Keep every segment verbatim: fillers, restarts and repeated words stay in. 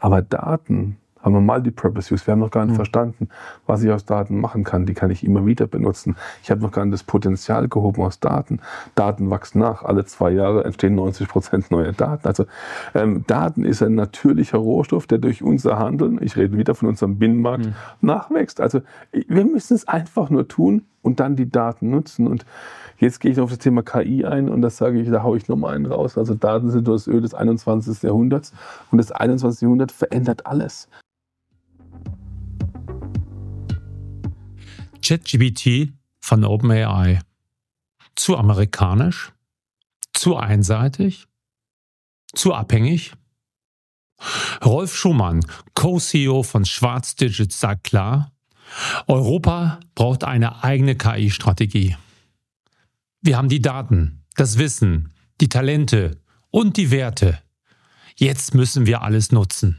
Aber Daten haben wir Multipurpose Use. Wir haben noch gar nicht mhm. verstanden, was ich aus Daten machen kann. Die kann ich immer wieder benutzen. Ich habe noch gar nicht das Potenzial gehoben aus Daten. Daten wachsen nach. Alle zwei Jahre entstehen neunzig Prozent neue Daten. Also ähm, Daten ist ein natürlicher Rohstoff, der durch unser Handeln, ich rede wieder von unserem Binnenmarkt, mhm. nachwächst. Also wir müssen es einfach nur tun und dann die Daten nutzen. Und jetzt gehe ich noch auf das Thema K I ein und das sage ich, da haue ich nochmal einen raus. Also Daten sind das Öl des einundzwanzigsten Jahrhunderts und das einundzwanzigste Jahrhundert verändert alles. ChatGPT von OpenAI. Zu amerikanisch? Zu einseitig? Zu abhängig? Rolf Schumann, Co-C E O von Schwarz Digit, sagt klar, Europa braucht eine eigene K I-Strategie. Wir haben die Daten, das Wissen, die Talente und die Werte. Jetzt müssen wir alles nutzen.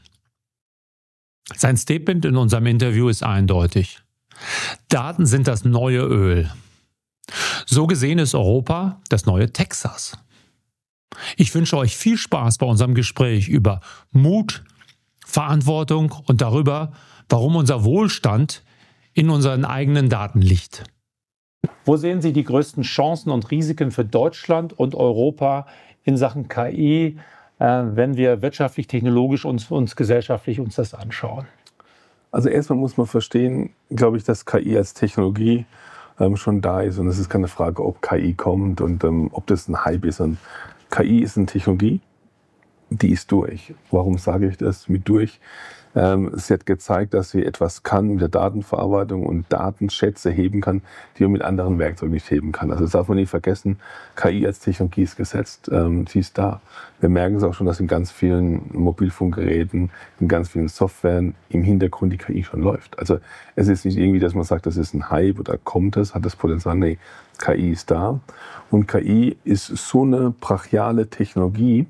Sein Statement in unserem Interview ist eindeutig. Daten sind das neue Öl. So gesehen ist Europa das neue Texas. Ich wünsche euch viel Spaß bei unserem Gespräch über Mut, Verantwortung und darüber, warum unser Wohlstand in unseren eigenen Daten liegt. Wo sehen Sie die größten Chancen und Risiken für Deutschland und Europa in Sachen K I, äh, wenn wir wirtschaftlich, technologisch und uns gesellschaftlich uns das anschauen? Also erstmal muss man verstehen, glaube ich, dass K I als Technologie ähm, schon da ist. Und es ist keine Frage, ob K I kommt und ähm, ob das ein Hype ist. Und K I ist eine Technologie, die ist durch. Warum sage ich das mit durch? Ähm, sie hat gezeigt, dass sie etwas kann mit der Datenverarbeitung und Datenschätze heben kann, die man mit anderen Werkzeugen nicht heben kann. Also das darf man nicht vergessen, K I als Technologie ist gesetzt, ähm, sie ist da. Wir merken es auch schon, dass in ganz vielen Mobilfunkgeräten, in ganz vielen Softwaren im Hintergrund die K I schon läuft. Also es ist nicht irgendwie, dass man sagt, das ist ein Hype oder kommt es, hat das Potenzial. Nee, K I ist da. Und K I ist so eine brachiale Technologie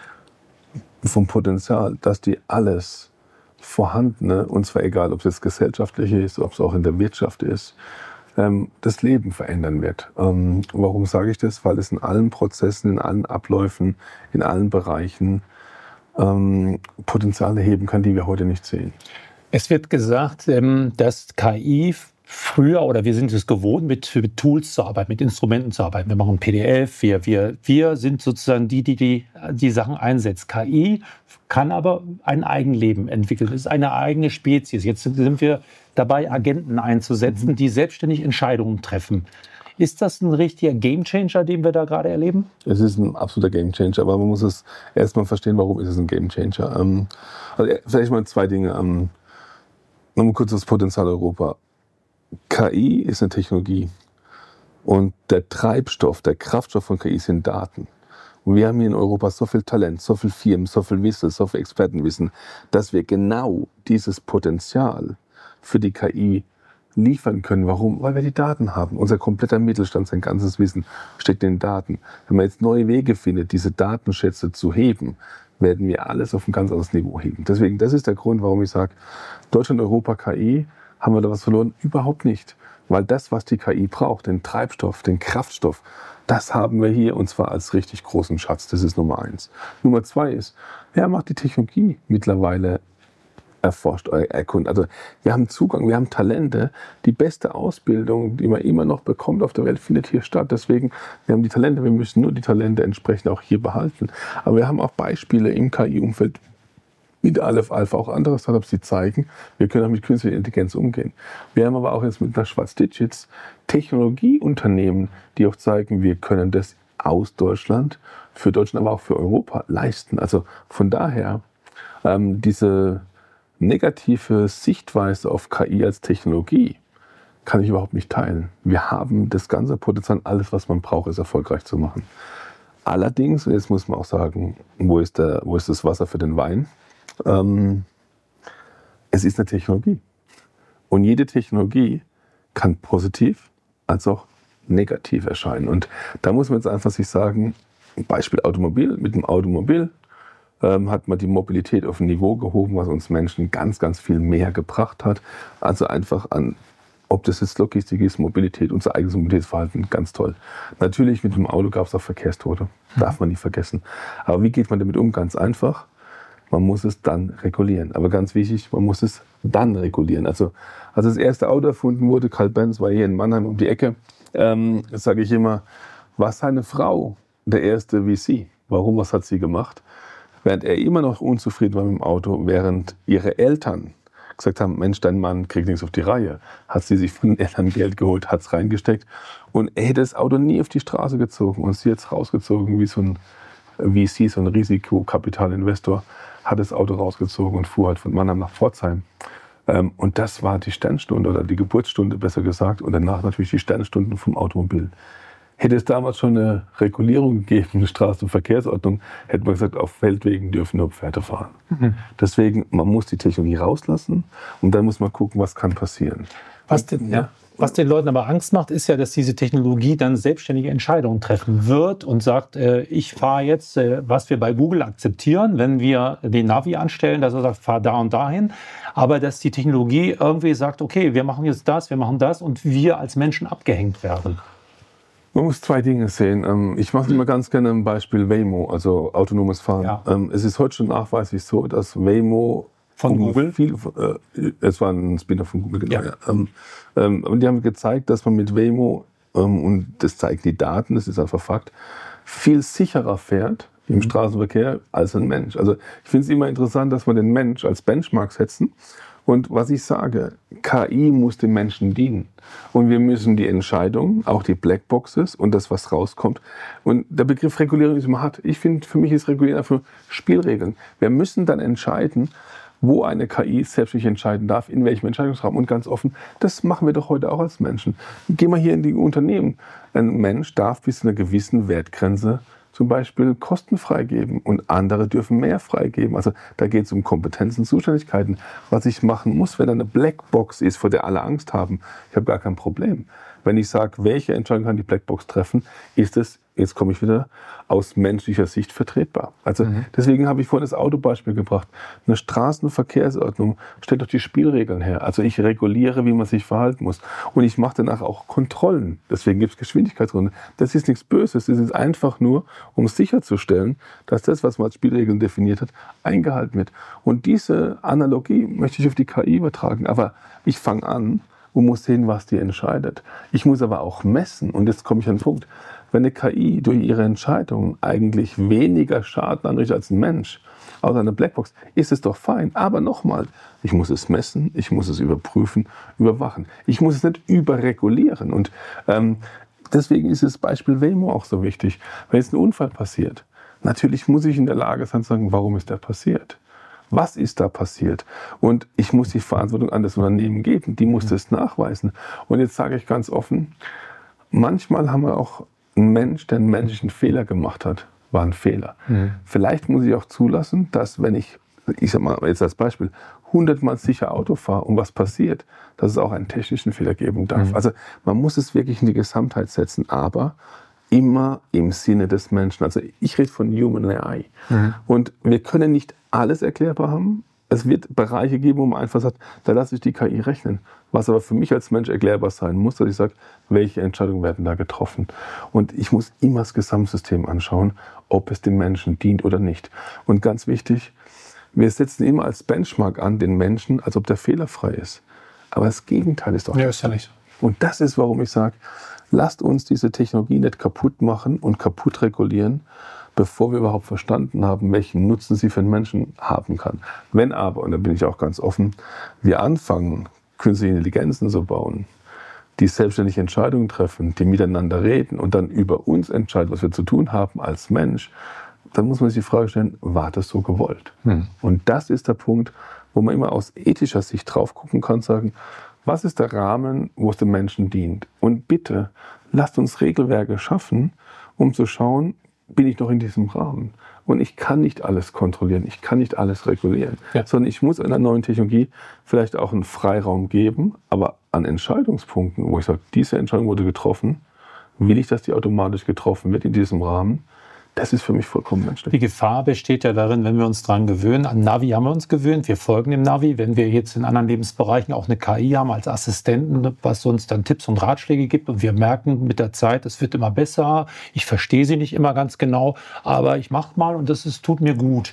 vom Potenzial, dass die alles Vorhandene, und zwar egal, ob es jetzt gesellschaftlich ist, ob es auch in der Wirtschaft ist, ähm, das Leben verändern wird. Ähm, warum sage ich das? Weil es in allen Prozessen, in allen Abläufen, in allen Bereichen ähm, Potenziale heben kann, die wir heute nicht sehen. Es wird gesagt, ähm, dass K I früher, oder wir sind es gewohnt, mit, mit Tools zu arbeiten, mit Instrumenten zu arbeiten. Wir machen P D F, wir, wir, wir sind sozusagen die, die, die die Sachen einsetzt. K I kann aber ein Eigenleben entwickeln. Es ist eine eigene Spezies. Jetzt sind wir dabei, Agenten einzusetzen, die selbstständig Entscheidungen treffen. Ist das ein richtiger Gamechanger, den wir da gerade erleben? Es ist ein absoluter Gamechanger, aber man muss es erstmal verstehen, warum ist es ein Gamechanger. Ähm, also vielleicht mal zwei Dinge. Ähm, Nochmal kurz das Potenzial Europa. K I ist eine Technologie und der Treibstoff, der Kraftstoff von K I sind Daten. Und wir haben hier in Europa so viel Talent, so viel Firmen, so viel Wissen, so viel Expertenwissen, dass wir genau dieses Potenzial für die K I liefern können. Warum? Weil wir die Daten haben. Unser kompletter Mittelstand, sein ganzes Wissen steckt in den Daten. Wenn man jetzt neue Wege findet, diese Datenschätze zu heben, werden wir alles auf ein ganz anderes Niveau heben. Deswegen, das ist der Grund, warum ich sage, Deutschland, Europa, K I, haben wir da was verloren? Überhaupt nicht. Weil das, was die K I braucht, den Treibstoff, den Kraftstoff, das haben wir hier und zwar als richtig großen Schatz. Das ist Nummer eins. Nummer zwei ist, wer macht die Technologie mittlerweile erforscht, erkundet? Also wir haben Zugang, wir haben Talente. Die beste Ausbildung, die man immer noch bekommt auf der Welt, findet hier statt. Deswegen, wir haben die Talente, wir müssen nur die Talente entsprechend auch hier behalten. Aber wir haben auch Beispiele im K I-Umfeld, mit Aleph Alpha, auch andere Startups, die zeigen, wir können auch mit künstlicher Intelligenz umgehen. Wir haben aber auch jetzt mit einer Schwarz Digits Technologieunternehmen, die auch zeigen, wir können das aus Deutschland, für Deutschland, aber auch für Europa leisten. Also von daher, ähm, diese negative Sichtweise auf K I als Technologie kann ich überhaupt nicht teilen. Wir haben das ganze Potenzial, alles, was man braucht, es erfolgreich zu machen. Allerdings, jetzt muss man auch sagen, wo ist, der, wo ist das Wasser für den Wein? Ähm, es ist eine Technologie. Und jede Technologie kann positiv als auch negativ erscheinen. Und da muss man jetzt einfach sich sagen, Beispiel Automobil, mit dem Automobil ähm, hat man die Mobilität auf ein Niveau gehoben, was uns Menschen ganz, ganz viel mehr gebracht hat. Also einfach an, ob das jetzt Logistik ist, Mobilität, unser eigenes Mobilitätsverhalten, ganz toll. Natürlich, mit dem Auto gab es auch Verkehrstote, darf man nicht vergessen. Aber wie geht man damit um? Ganz einfach. Man muss es dann regulieren. Aber ganz wichtig, man muss es dann regulieren. Also als das erste Auto erfunden wurde, Carl Benz war hier in Mannheim um die Ecke, ähm, sage ich immer, war seine Frau der erste V C. Warum, was hat sie gemacht? Während er immer noch unzufrieden war mit dem Auto, während ihre Eltern gesagt haben, Mensch, dein Mann kriegt nichts auf die Reihe, hat sie sich von den Eltern Geld geholt, hat es reingesteckt und er hätte das Auto nie auf die Straße gezogen und sie jetzt rausgezogen wie so ein V C, so ein Risikokapitalinvestor, hat das Auto rausgezogen und fuhr halt von Mannheim nach Pforzheim. Und das war die Sternstunde oder die Geburtsstunde, besser gesagt, und danach natürlich die Sternstunden vom Automobil. Hätte es damals schon eine Regulierung gegeben, eine Straßenverkehrsordnung, hätte man gesagt, auf Feldwegen dürfen nur Pferde fahren. Mhm. Deswegen, man muss die Technologie rauslassen und dann muss man gucken, was kann passieren. Was den, ja. Was den Leuten aber Angst macht, ist ja, dass diese Technologie dann selbstständige Entscheidungen treffen wird und sagt, äh, ich fahre jetzt, äh, was wir bei Google akzeptieren, wenn wir den Navi anstellen, dass er sagt, fahr da und dahin, aber dass die Technologie irgendwie sagt, okay, wir machen jetzt das, wir machen das und wir als Menschen abgehängt werden. Man muss zwei Dinge sehen. Ich mache immer ganz gerne ein Beispiel Waymo, also autonomes Fahren. Ja. Es ist heute schon nachweislich so, dass Waymo von Google, viel, äh, es war ein Spin-off von Google, genau. Ja. Ja. Ähm, ähm, und die haben gezeigt, dass man mit Waymo, ähm, und das zeigen die Daten, das ist einfach Fakt, viel sicherer fährt im mhm. Straßenverkehr als ein Mensch. Also ich finde es immer interessant, dass wir den Mensch als Benchmark setzen. Und was ich sage, K I muss dem Menschen dienen. Und wir müssen die Entscheidungen, auch die Blackboxes und das, was rauskommt. Und der Begriff Regulierung ist immer hart. Ich finde, für mich ist Regulierung einfach Spielregeln. Wir müssen dann entscheiden, wo eine K I selbstständig entscheiden darf, in welchem Entscheidungsraum. Und ganz offen, das machen wir doch heute auch als Menschen. Gehen wir hier in die Unternehmen. Ein Mensch darf bis zu einer gewissen Wertgrenze zum Beispiel Kosten freigeben und andere dürfen mehr freigeben. Also da geht es um Kompetenzen, Zuständigkeiten. Was ich machen muss, wenn da eine Blackbox ist, vor der alle Angst haben, ich habe gar kein Problem. Wenn ich sage, welche Entscheidung kann die Blackbox treffen, ist es, jetzt komme ich wieder, aus menschlicher Sicht vertretbar. Also mhm. deswegen habe ich vorhin das Autobeispiel gebracht. Eine Straßenverkehrsordnung stellt doch die Spielregeln her. Also ich reguliere, wie man sich verhalten muss. Und ich mache danach auch Kontrollen. Deswegen gibt es Geschwindigkeitsrunden. Das ist nichts Böses. Das ist einfach nur, um sicherzustellen, dass das, was man als Spielregeln definiert hat, eingehalten wird. Und diese Analogie möchte ich auf die K I übertragen. Aber ich fange an und muss sehen, was die entscheidet. Ich muss aber auch messen. Und jetzt komme ich an den Punkt. Wenn eine K I durch ihre Entscheidungen eigentlich weniger Schaden anrichtet als ein Mensch, außer eine Blackbox, ist es doch fein. Aber nochmal, ich muss es messen, ich muss es überprüfen, überwachen. Ich muss es nicht überregulieren. Und ähm, deswegen ist das Beispiel Waymo auch so wichtig. Wenn jetzt ein Unfall passiert, natürlich muss ich in der Lage sein zu sagen, warum ist der passiert? Was ist da passiert? Und ich muss die Verantwortung an das Unternehmen geben. Die muss das nachweisen. Und jetzt sage ich ganz offen, manchmal haben wir auch ein Mensch, der einen menschlichen Fehler gemacht hat, war ein Fehler. Mhm. Vielleicht muss ich auch zulassen, dass wenn ich, ich sag mal jetzt als Beispiel, hundertmal sicher Auto fahre und was passiert, dass es auch einen technischen Fehler geben darf. Mhm. Also man muss es wirklich in die Gesamtheit setzen, aber immer im Sinne des Menschen. Also ich rede von Human A I. Mhm. Und wir können nicht alles erklärbar haben. Es wird Bereiche geben, wo man einfach sagt, da lasse ich die K I rechnen. Was aber für mich als Mensch erklärbar sein muss, dass ich sage, welche Entscheidungen werden da getroffen. Und ich muss immer das Gesamtsystem anschauen, ob es dem Menschen dient oder nicht. Und ganz wichtig, wir setzen immer als Benchmark an den Menschen, als ob der fehlerfrei ist. Aber das Gegenteil ist doch ja, ist ja nicht so. Und das ist, warum ich sage, lasst uns diese Technologie nicht kaputt machen und kaputt regulieren, bevor wir überhaupt verstanden haben, welchen Nutzen sie für den Menschen haben kann. Wenn aber, und da bin ich auch ganz offen, wir anfangen, künstliche Intelligenzen zu bauen, die selbstständig Entscheidungen treffen, die miteinander reden und dann über uns entscheiden, was wir zu tun haben als Mensch, dann muss man sich die Frage stellen, war das so gewollt? Hm. Und das ist der Punkt, wo man immer aus ethischer Sicht drauf gucken kann, sagen, was ist der Rahmen, wo es dem Menschen dient? Und bitte, lasst uns Regelwerke schaffen, um zu schauen, bin ich noch in diesem Rahmen? Und ich kann nicht alles kontrollieren, ich kann nicht alles regulieren, ja. sondern ich muss einer neuen Technologie vielleicht auch einen Freiraum geben, aber an Entscheidungspunkten, wo ich sage, diese Entscheidung wurde getroffen, will ich, dass die automatisch getroffen wird in diesem Rahmen? Das ist für mich vollkommen menschlich. Die Gefahr besteht ja darin, wenn wir uns daran gewöhnen. An Navi haben wir uns gewöhnt, wir folgen dem Navi. Wenn wir jetzt in anderen Lebensbereichen auch eine K I haben als Assistenten, was uns dann Tipps und Ratschläge gibt und wir merken mit der Zeit, es wird immer besser, ich verstehe sie nicht immer ganz genau, aber ich mache mal und das ist, tut mir gut.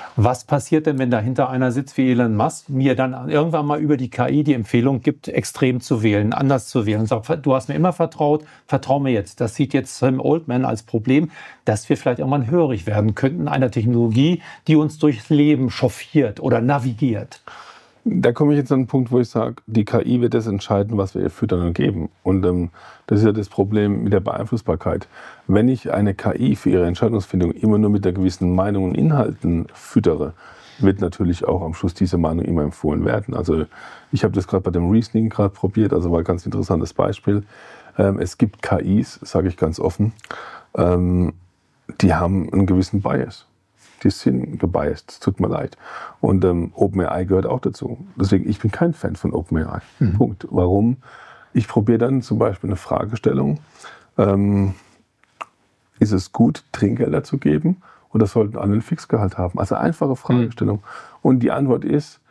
Was passiert denn, wenn dahinter einer sitzt wie Elon Musk, mir dann irgendwann mal über die K I die Empfehlung gibt, extrem zu wählen, anders zu wählen und sagt, du hast mir immer vertraut, vertrau mir jetzt. Das sieht jetzt Sam Altman als Problem, dass wir vielleicht irgendwann hörig werden könnten einer Technologie, die uns durchs Leben chauffiert oder navigiert. Da komme ich jetzt an einen Punkt, wo ich sage, die K I wird das entscheiden, was wir ihr füttern und geben. Und ähm, das ist ja das Problem mit der Beeinflussbarkeit. Wenn ich eine K I für ihre Entscheidungsfindung immer nur mit einer gewissen Meinung und Inhalten füttere, wird natürlich auch am Schluss diese Meinung immer empfohlen werden. Also ich habe das gerade bei dem Reasoning gerade probiert, also war ein ganz interessantes Beispiel. Ähm, es gibt K Is, sage ich ganz offen, ähm, die haben einen gewissen Bias. Die sind gebiased, es tut mir leid. Und ähm, OpenAI gehört auch dazu. Deswegen, ich bin kein Fan von OpenAI. Mhm. Punkt. Warum? Ich probiere dann zum Beispiel eine Fragestellung. Ähm, ist es gut, Trinkgelder zu geben? Oder sollten alle einen Fixgehalt haben? Also einfache Fragestellung. Mhm. Und die Antwort ist,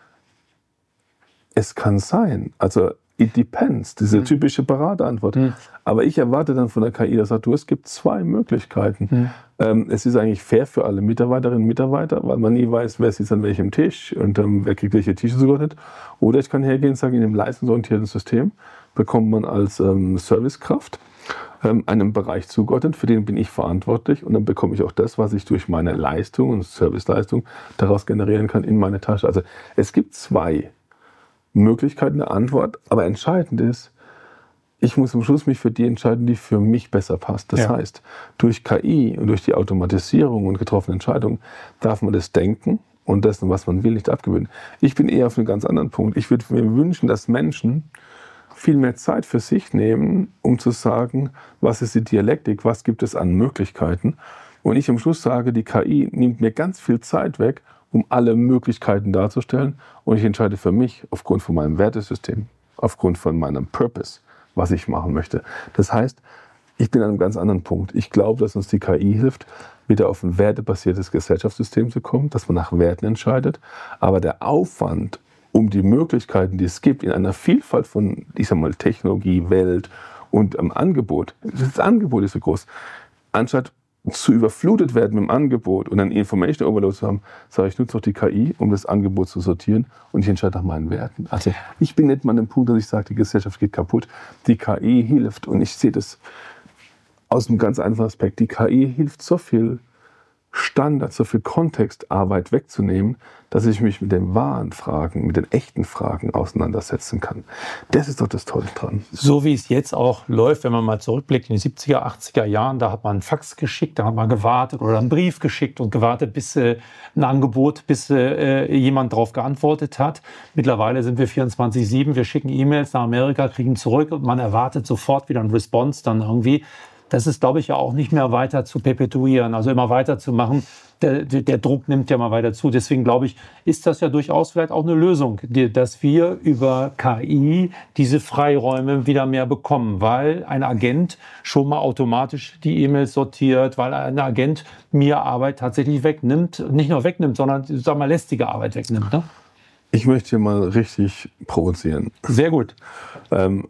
es kann sein. Also it depends, diese mhm. typische Beraterantwort. Mhm. Aber ich erwarte dann von der K I, dass sagt, du, es gibt zwei Möglichkeiten. Mhm. Ähm, es ist eigentlich fair für alle Mitarbeiterinnen und Mitarbeiter, weil man nie weiß, wer sitzt an welchem Tisch und ähm, wer kriegt welche Tische zugeordnet. Oder ich kann hergehen und sagen, in dem leistungsorientierten System bekommt man als ähm, Servicekraft ähm, einen Bereich zugeordnet, für den bin ich verantwortlich und dann bekomme ich auch das, was ich durch meine Leistung und Serviceleistung daraus generieren kann, in meine Tasche. Also es gibt zwei Möglichkeiten der Antwort, aber entscheidend ist, ich muss am Schluss mich für die entscheiden, die für mich besser passt. Das ja. heißt, durch K I und durch die Automatisierung und getroffene Entscheidungen darf man das Denken und das, was man will, nicht abgewöhnen. Ich bin eher auf einem ganz anderen Punkt. Ich würde mir wünschen, dass Menschen viel mehr Zeit für sich nehmen, um zu sagen, was ist die Dialektik, was gibt es an Möglichkeiten. Und ich am Schluss sage, die K I nimmt mir ganz viel Zeit weg, um alle Möglichkeiten darzustellen. Und ich entscheide für mich aufgrund von meinem Wertesystem, aufgrund von meinem Purpose, was ich machen möchte. Das heißt, ich bin an einem ganz anderen Punkt. Ich glaube, dass uns die K I hilft, wieder auf ein wertebasiertes Gesellschaftssystem zu kommen, dass man nach Werten entscheidet. Aber der Aufwand, um die Möglichkeiten, die es gibt, in einer Vielfalt von, ich sag mal, Technologie, Welt und am Angebot, das Angebot ist so groß, anstatt zu überflutet werden mit dem Angebot und dann Information Overload zu haben, sage ich, nutze doch die K I, um das Angebot zu sortieren und ich entscheide nach meinen Werten. Also ich bin nicht mal an dem Punkt, dass ich sage, die Gesellschaft geht kaputt. Die K I hilft und ich sehe das aus einem ganz einfachen Aspekt. Die K I hilft so viel Standard, so viel Kontextarbeit wegzunehmen, dass ich mich mit den wahren Fragen, mit den echten Fragen auseinandersetzen kann. Das ist doch das Tolle dran. So wie es jetzt auch läuft, wenn man mal zurückblickt in die siebziger, achtziger Jahren, da hat man einen Fax geschickt, da hat man gewartet oder einen Brief geschickt und gewartet, bis äh, ein Angebot, bis äh, jemand darauf geantwortet hat. Mittlerweile sind wir vierundzwanzig sieben, wir schicken E-Mails nach Amerika, kriegen zurück und man erwartet sofort wieder einen Response dann irgendwie. Das ist, glaube ich, ja auch nicht mehr weiter zu perpetuieren, also immer weiter zu machen. Der, der, der Druck nimmt ja mal weiter zu. Deswegen, glaube ich, ist das ja durchaus vielleicht auch eine Lösung, die, dass wir über K I diese Freiräume wieder mehr bekommen, weil ein Agent schon mal automatisch die E-Mails sortiert, weil ein Agent mir Arbeit tatsächlich wegnimmt, nicht nur wegnimmt, sondern, sagen wir mal, lästige Arbeit wegnimmt. Ne? Ich möchte hier mal richtig provozieren. Sehr gut. Ähm,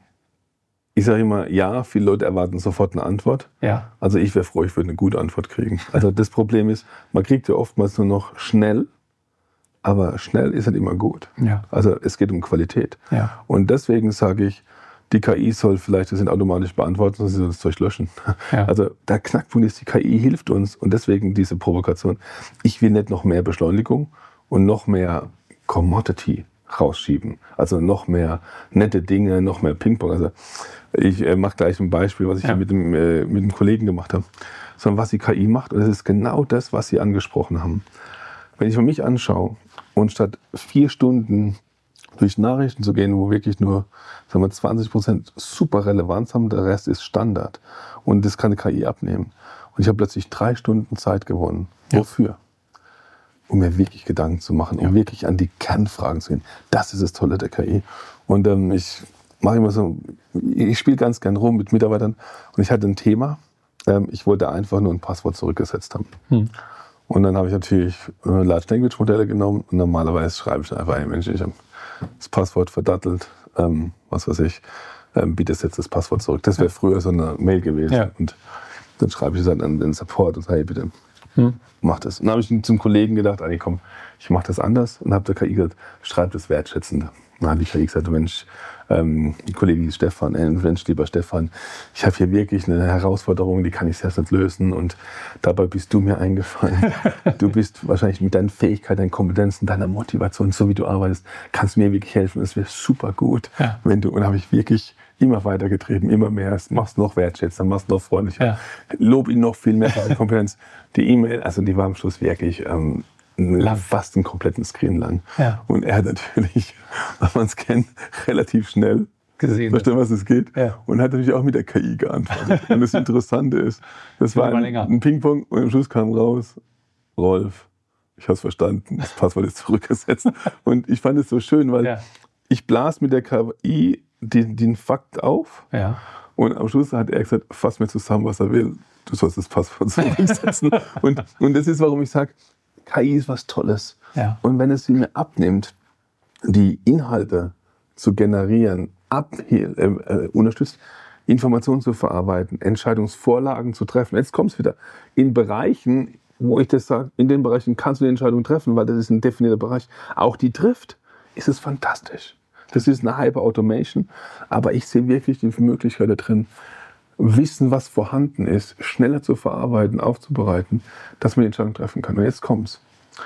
Ich sage immer, ja, viele Leute erwarten sofort eine Antwort. Ja. Also ich wäre froh, ich würde eine gute Antwort kriegen. Also das Problem ist, man kriegt ja oftmals nur noch schnell, aber schnell ist nicht immer gut. Ja. Also es geht um Qualität. Ja. Und deswegen sage ich, die K I soll vielleicht das nicht automatisch beantworten, sondern sie soll das Zeug löschen. Ja. Also der Knackpunkt ist, die K I hilft uns und deswegen diese Provokation. Ich will nicht noch mehr Beschleunigung und noch mehr Commodity rausschieben. Also noch mehr nette Dinge, noch mehr Ping-Pong. Also ich äh, mache gleich ein Beispiel, was ich ja. mit, dem, äh, mit dem Kollegen gemacht habe. Sondern was die K I macht, und das ist genau das, was Sie angesprochen haben. Wenn ich mir mich anschaue und statt vier Stunden durch Nachrichten zu gehen, wo wirklich nur sagen wir, zwanzig Prozent super Relevanz haben, der Rest ist Standard. Und das kann die K I abnehmen. Und ich habe plötzlich drei Stunden Zeit gewonnen. Ja. Wofür? Um mir wirklich Gedanken zu machen, um ja. wirklich an die Kernfragen zu gehen. Das ist das Tolle der K I. Und ähm, ich mache immer so, ich spiele ganz gern rum mit Mitarbeitern und ich hatte ein Thema, ähm, ich wollte einfach nur ein Passwort zurückgesetzt haben. Hm. Und dann habe ich natürlich äh, Large Language Modelle genommen und normalerweise schreibe ich einfach, hey Mensch, ich habe das Passwort verdattelt, ähm, was weiß ich, ähm, bitte setz das Passwort zurück. Das wäre früher so eine Mail gewesen. Ja. Und dann schreibe ich es dann an den Support und sage, hey bitte, Hm. Mach das. Und dann habe ich zum Kollegen gedacht, ah, komm, ich mache das anders und habe der K I gesagt, schreib das wertschätzend. Dann habe die K I gesagt, Mensch, ähm, die Kollegin hieß Stefan, äh, Mensch, lieber Stefan, ich habe hier wirklich eine Herausforderung, die kann ich selbst nicht lösen und dabei bist du mir eingefallen. Du bist wahrscheinlich mit deinen Fähigkeiten, deinen Kompetenzen, deiner Motivation, so wie du arbeitest, kannst mir wirklich helfen. Es wäre super gut, ja. wenn du, und habe ich wirklich immer weitergetrieben, immer mehr, machst noch wertschätzender, machst noch freundlicher, ja. Lob ihn noch viel mehr für seine Kompetenz. Die E-Mail, also die war am Schluss wirklich ähm, lang. Fast einen kompletten Screen lang. Ja. Und er hat natürlich, wenn man es kennt, relativ schnell gesehen, verstanden, was es geht. Ja. Und hat natürlich auch mit der K I geantwortet. Und das Interessante ist, das war ein, ein Ping-Pong und am Schluss kam raus, Rolf, ich habe es verstanden, das Passwort ist zurückgesetzt. Und ich fand es so schön, weil ja. ich blas mit der K I den, den Fakt auf. Ja. Und am Schluss hat er gesagt, fass mir zusammen, was er will. Du sollst das Passwort zurücksetzen. und, und das ist, warum ich sage, K I ist was Tolles. Ja. Und wenn es sie mir abnimmt, die Inhalte zu generieren, ab, äh, äh, unterstützt, Informationen zu verarbeiten, Entscheidungsvorlagen zu treffen. Jetzt kommt es wieder. In Bereichen, wo ich das sage, in den Bereichen kannst du die Entscheidung treffen, weil das ist ein definierter Bereich. Auch die trifft, ist es fantastisch. Das ist eine Hyper-Automation, aber ich sehe wirklich die Möglichkeit da drin, Wissen, was vorhanden ist, schneller zu verarbeiten, aufzubereiten, dass man die Entscheidung treffen kann. Und jetzt kommt's.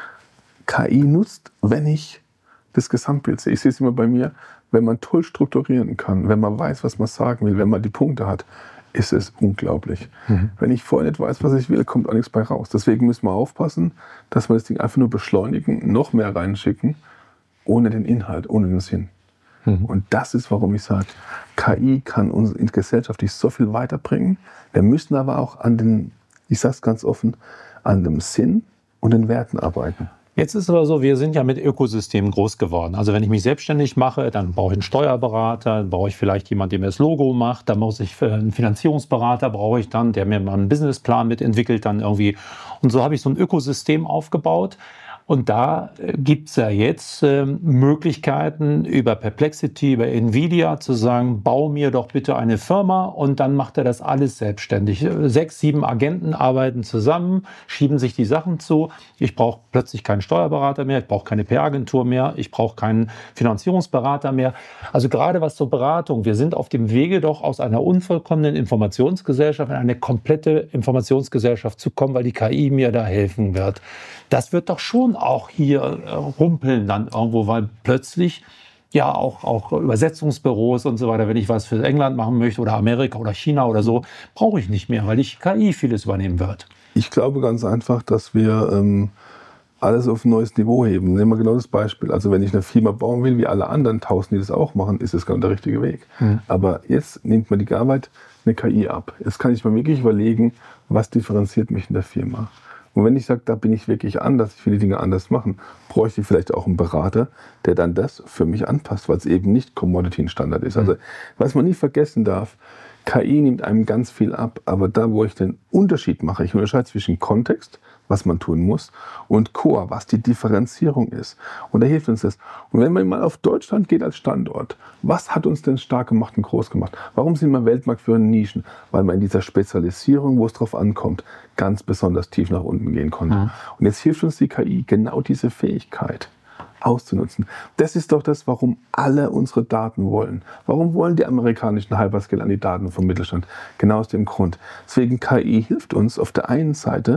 K I nutzt, wenn ich das Gesamtbild sehe. Ich sehe es immer bei mir, wenn man toll strukturieren kann, wenn man weiß, was man sagen will, wenn man die Punkte hat, ist es unglaublich. Mhm. Wenn ich vorher nicht weiß, was ich will, kommt auch nichts bei raus. Deswegen müssen wir aufpassen, dass wir das Ding einfach nur beschleunigen, noch mehr reinschicken, ohne den Inhalt, ohne den Sinn. Mhm. Und das ist, warum ich sage, K I kann uns gesellschaftlich so viel weiterbringen. Wir müssen aber auch an den, ich sage es ganz offen, an dem Sinn und den Werten arbeiten. Jetzt ist es aber so, wir sind ja mit Ökosystemen groß geworden. Also wenn ich mich selbstständig mache, dann brauche ich einen Steuerberater, dann brauche ich vielleicht jemanden, der mir das Logo macht, dann muss ich einen Finanzierungsberater, brauche ich dann, der mir mal einen Businessplan mitentwickelt, dann irgendwie. Und so habe ich so ein Ökosystem aufgebaut. Und da gibt es ja jetzt äh, Möglichkeiten über Perplexity, über Nvidia zu sagen, bau mir doch bitte eine Firma und dann macht er das alles selbstständig. Sechs, sieben Agenten arbeiten zusammen, schieben sich die Sachen zu. Ich brauche plötzlich keinen Steuerberater mehr, ich brauche keine P R-Agentur mehr, ich brauche keinen Finanzierungsberater mehr. Also gerade was zur Beratung, wir sind auf dem Wege doch aus einer unvollkommenen Informationsgesellschaft in eine komplette Informationsgesellschaft zu kommen, weil die K I mir da helfen wird. Das wird doch schon auch hier äh, rumpeln dann irgendwo, weil plötzlich ja auch, auch Übersetzungsbüros und so weiter, wenn ich was für England machen möchte oder Amerika oder China oder so, brauche ich nicht mehr, weil die K I vieles übernehmen wird. Ich glaube ganz einfach, dass wir ähm, alles auf ein neues Niveau heben. Nehmen wir genau das Beispiel. Also wenn ich eine Firma bauen will, wie alle anderen tausend, die das auch machen, ist das genau der richtige Weg. Mhm. Aber jetzt nimmt man die Arbeit eine K I ab. Jetzt kann ich mir wirklich überlegen, was differenziert mich in der Firma. Und wenn ich sage, da bin ich wirklich anders, ich will die Dinge anders machen, bräuchte ich vielleicht auch einen Berater, der dann das für mich anpasst, weil es eben nicht Commodity-Standard ist. Also was man nie vergessen darf, K I nimmt einem ganz viel ab, aber da, wo ich den Unterschied mache, ich unterscheide zwischen Kontext, was man tun muss, und Core, was die Differenzierung ist. Und da hilft uns das. Und wenn man mal auf Deutschland geht als Standort, was hat uns denn stark gemacht und groß gemacht? Warum sind wir Weltmarktführer in Nischen? Weil man in dieser Spezialisierung, wo es drauf ankommt, ganz besonders tief nach unten gehen konnte. Mhm. Und jetzt hilft uns die K I, genau diese Fähigkeit auszunutzen. Das ist doch das, warum alle unsere Daten wollen. Warum wollen die amerikanischen Hyperscale an die Daten vom Mittelstand? Genau aus dem Grund. Deswegen K I hilft uns auf der einen Seite,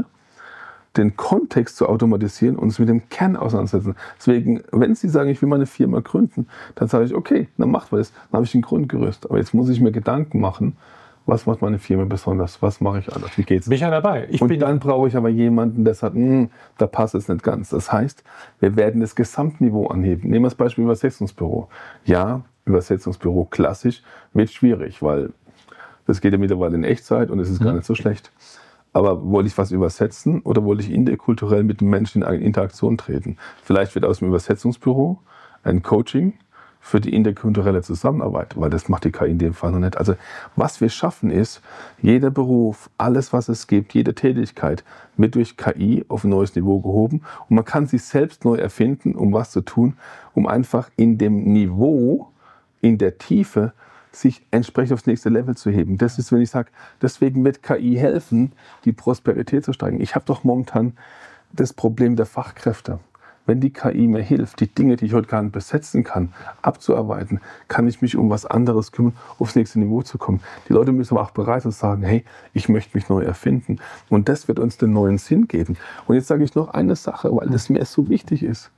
den Kontext zu automatisieren und uns mit dem Kern auseinandersetzen. Deswegen, wenn Sie sagen, ich will meine Firma gründen, dann sage ich, okay, dann macht wir das. Dann habe ich ein Grundgerüst. Aber jetzt muss ich mir Gedanken machen, was macht meine Firma besonders? Was mache ich anders? Wie geht's? Bin ich ja dabei. Ich und bin dann brauche ich aber jemanden, der sagt, da passt es nicht ganz. Das heißt, wir werden das Gesamtniveau anheben. Nehmen wir das Beispiel Übersetzungsbüro. Ja, Übersetzungsbüro klassisch wird schwierig, weil das geht ja mittlerweile in Echtzeit und es ist mhm. gar nicht so schlecht. Aber wollte ich was übersetzen oder wollte ich interkulturell mit dem Menschen in Interaktion treten? Vielleicht wird aus dem Übersetzungsbüro ein Coaching für die interkulturelle Zusammenarbeit, weil das macht die K I in dem Fall noch nicht. Also was wir schaffen ist, jeder Beruf, alles was es gibt, jede Tätigkeit wird durch K I auf ein neues Niveau gehoben und man kann sich selbst neu erfinden, um was zu tun, um einfach in dem Niveau, in der Tiefe sich entsprechend aufs nächste Level zu heben. Das ist, wenn ich sage, deswegen wird K I helfen, die Prosperität zu steigen. Ich habe doch momentan das Problem der Fachkräfte. Wenn die K I mir hilft, die Dinge, die ich heute gar nicht besetzen kann, abzuarbeiten, kann ich mich um was anderes kümmern, aufs nächste Niveau zu kommen. Die Leute müssen aber auch bereit sein zu sagen, hey, ich möchte mich neu erfinden. Und das wird uns den neuen Sinn geben. Und jetzt sage ich noch eine Sache, weil das mir so wichtig ist.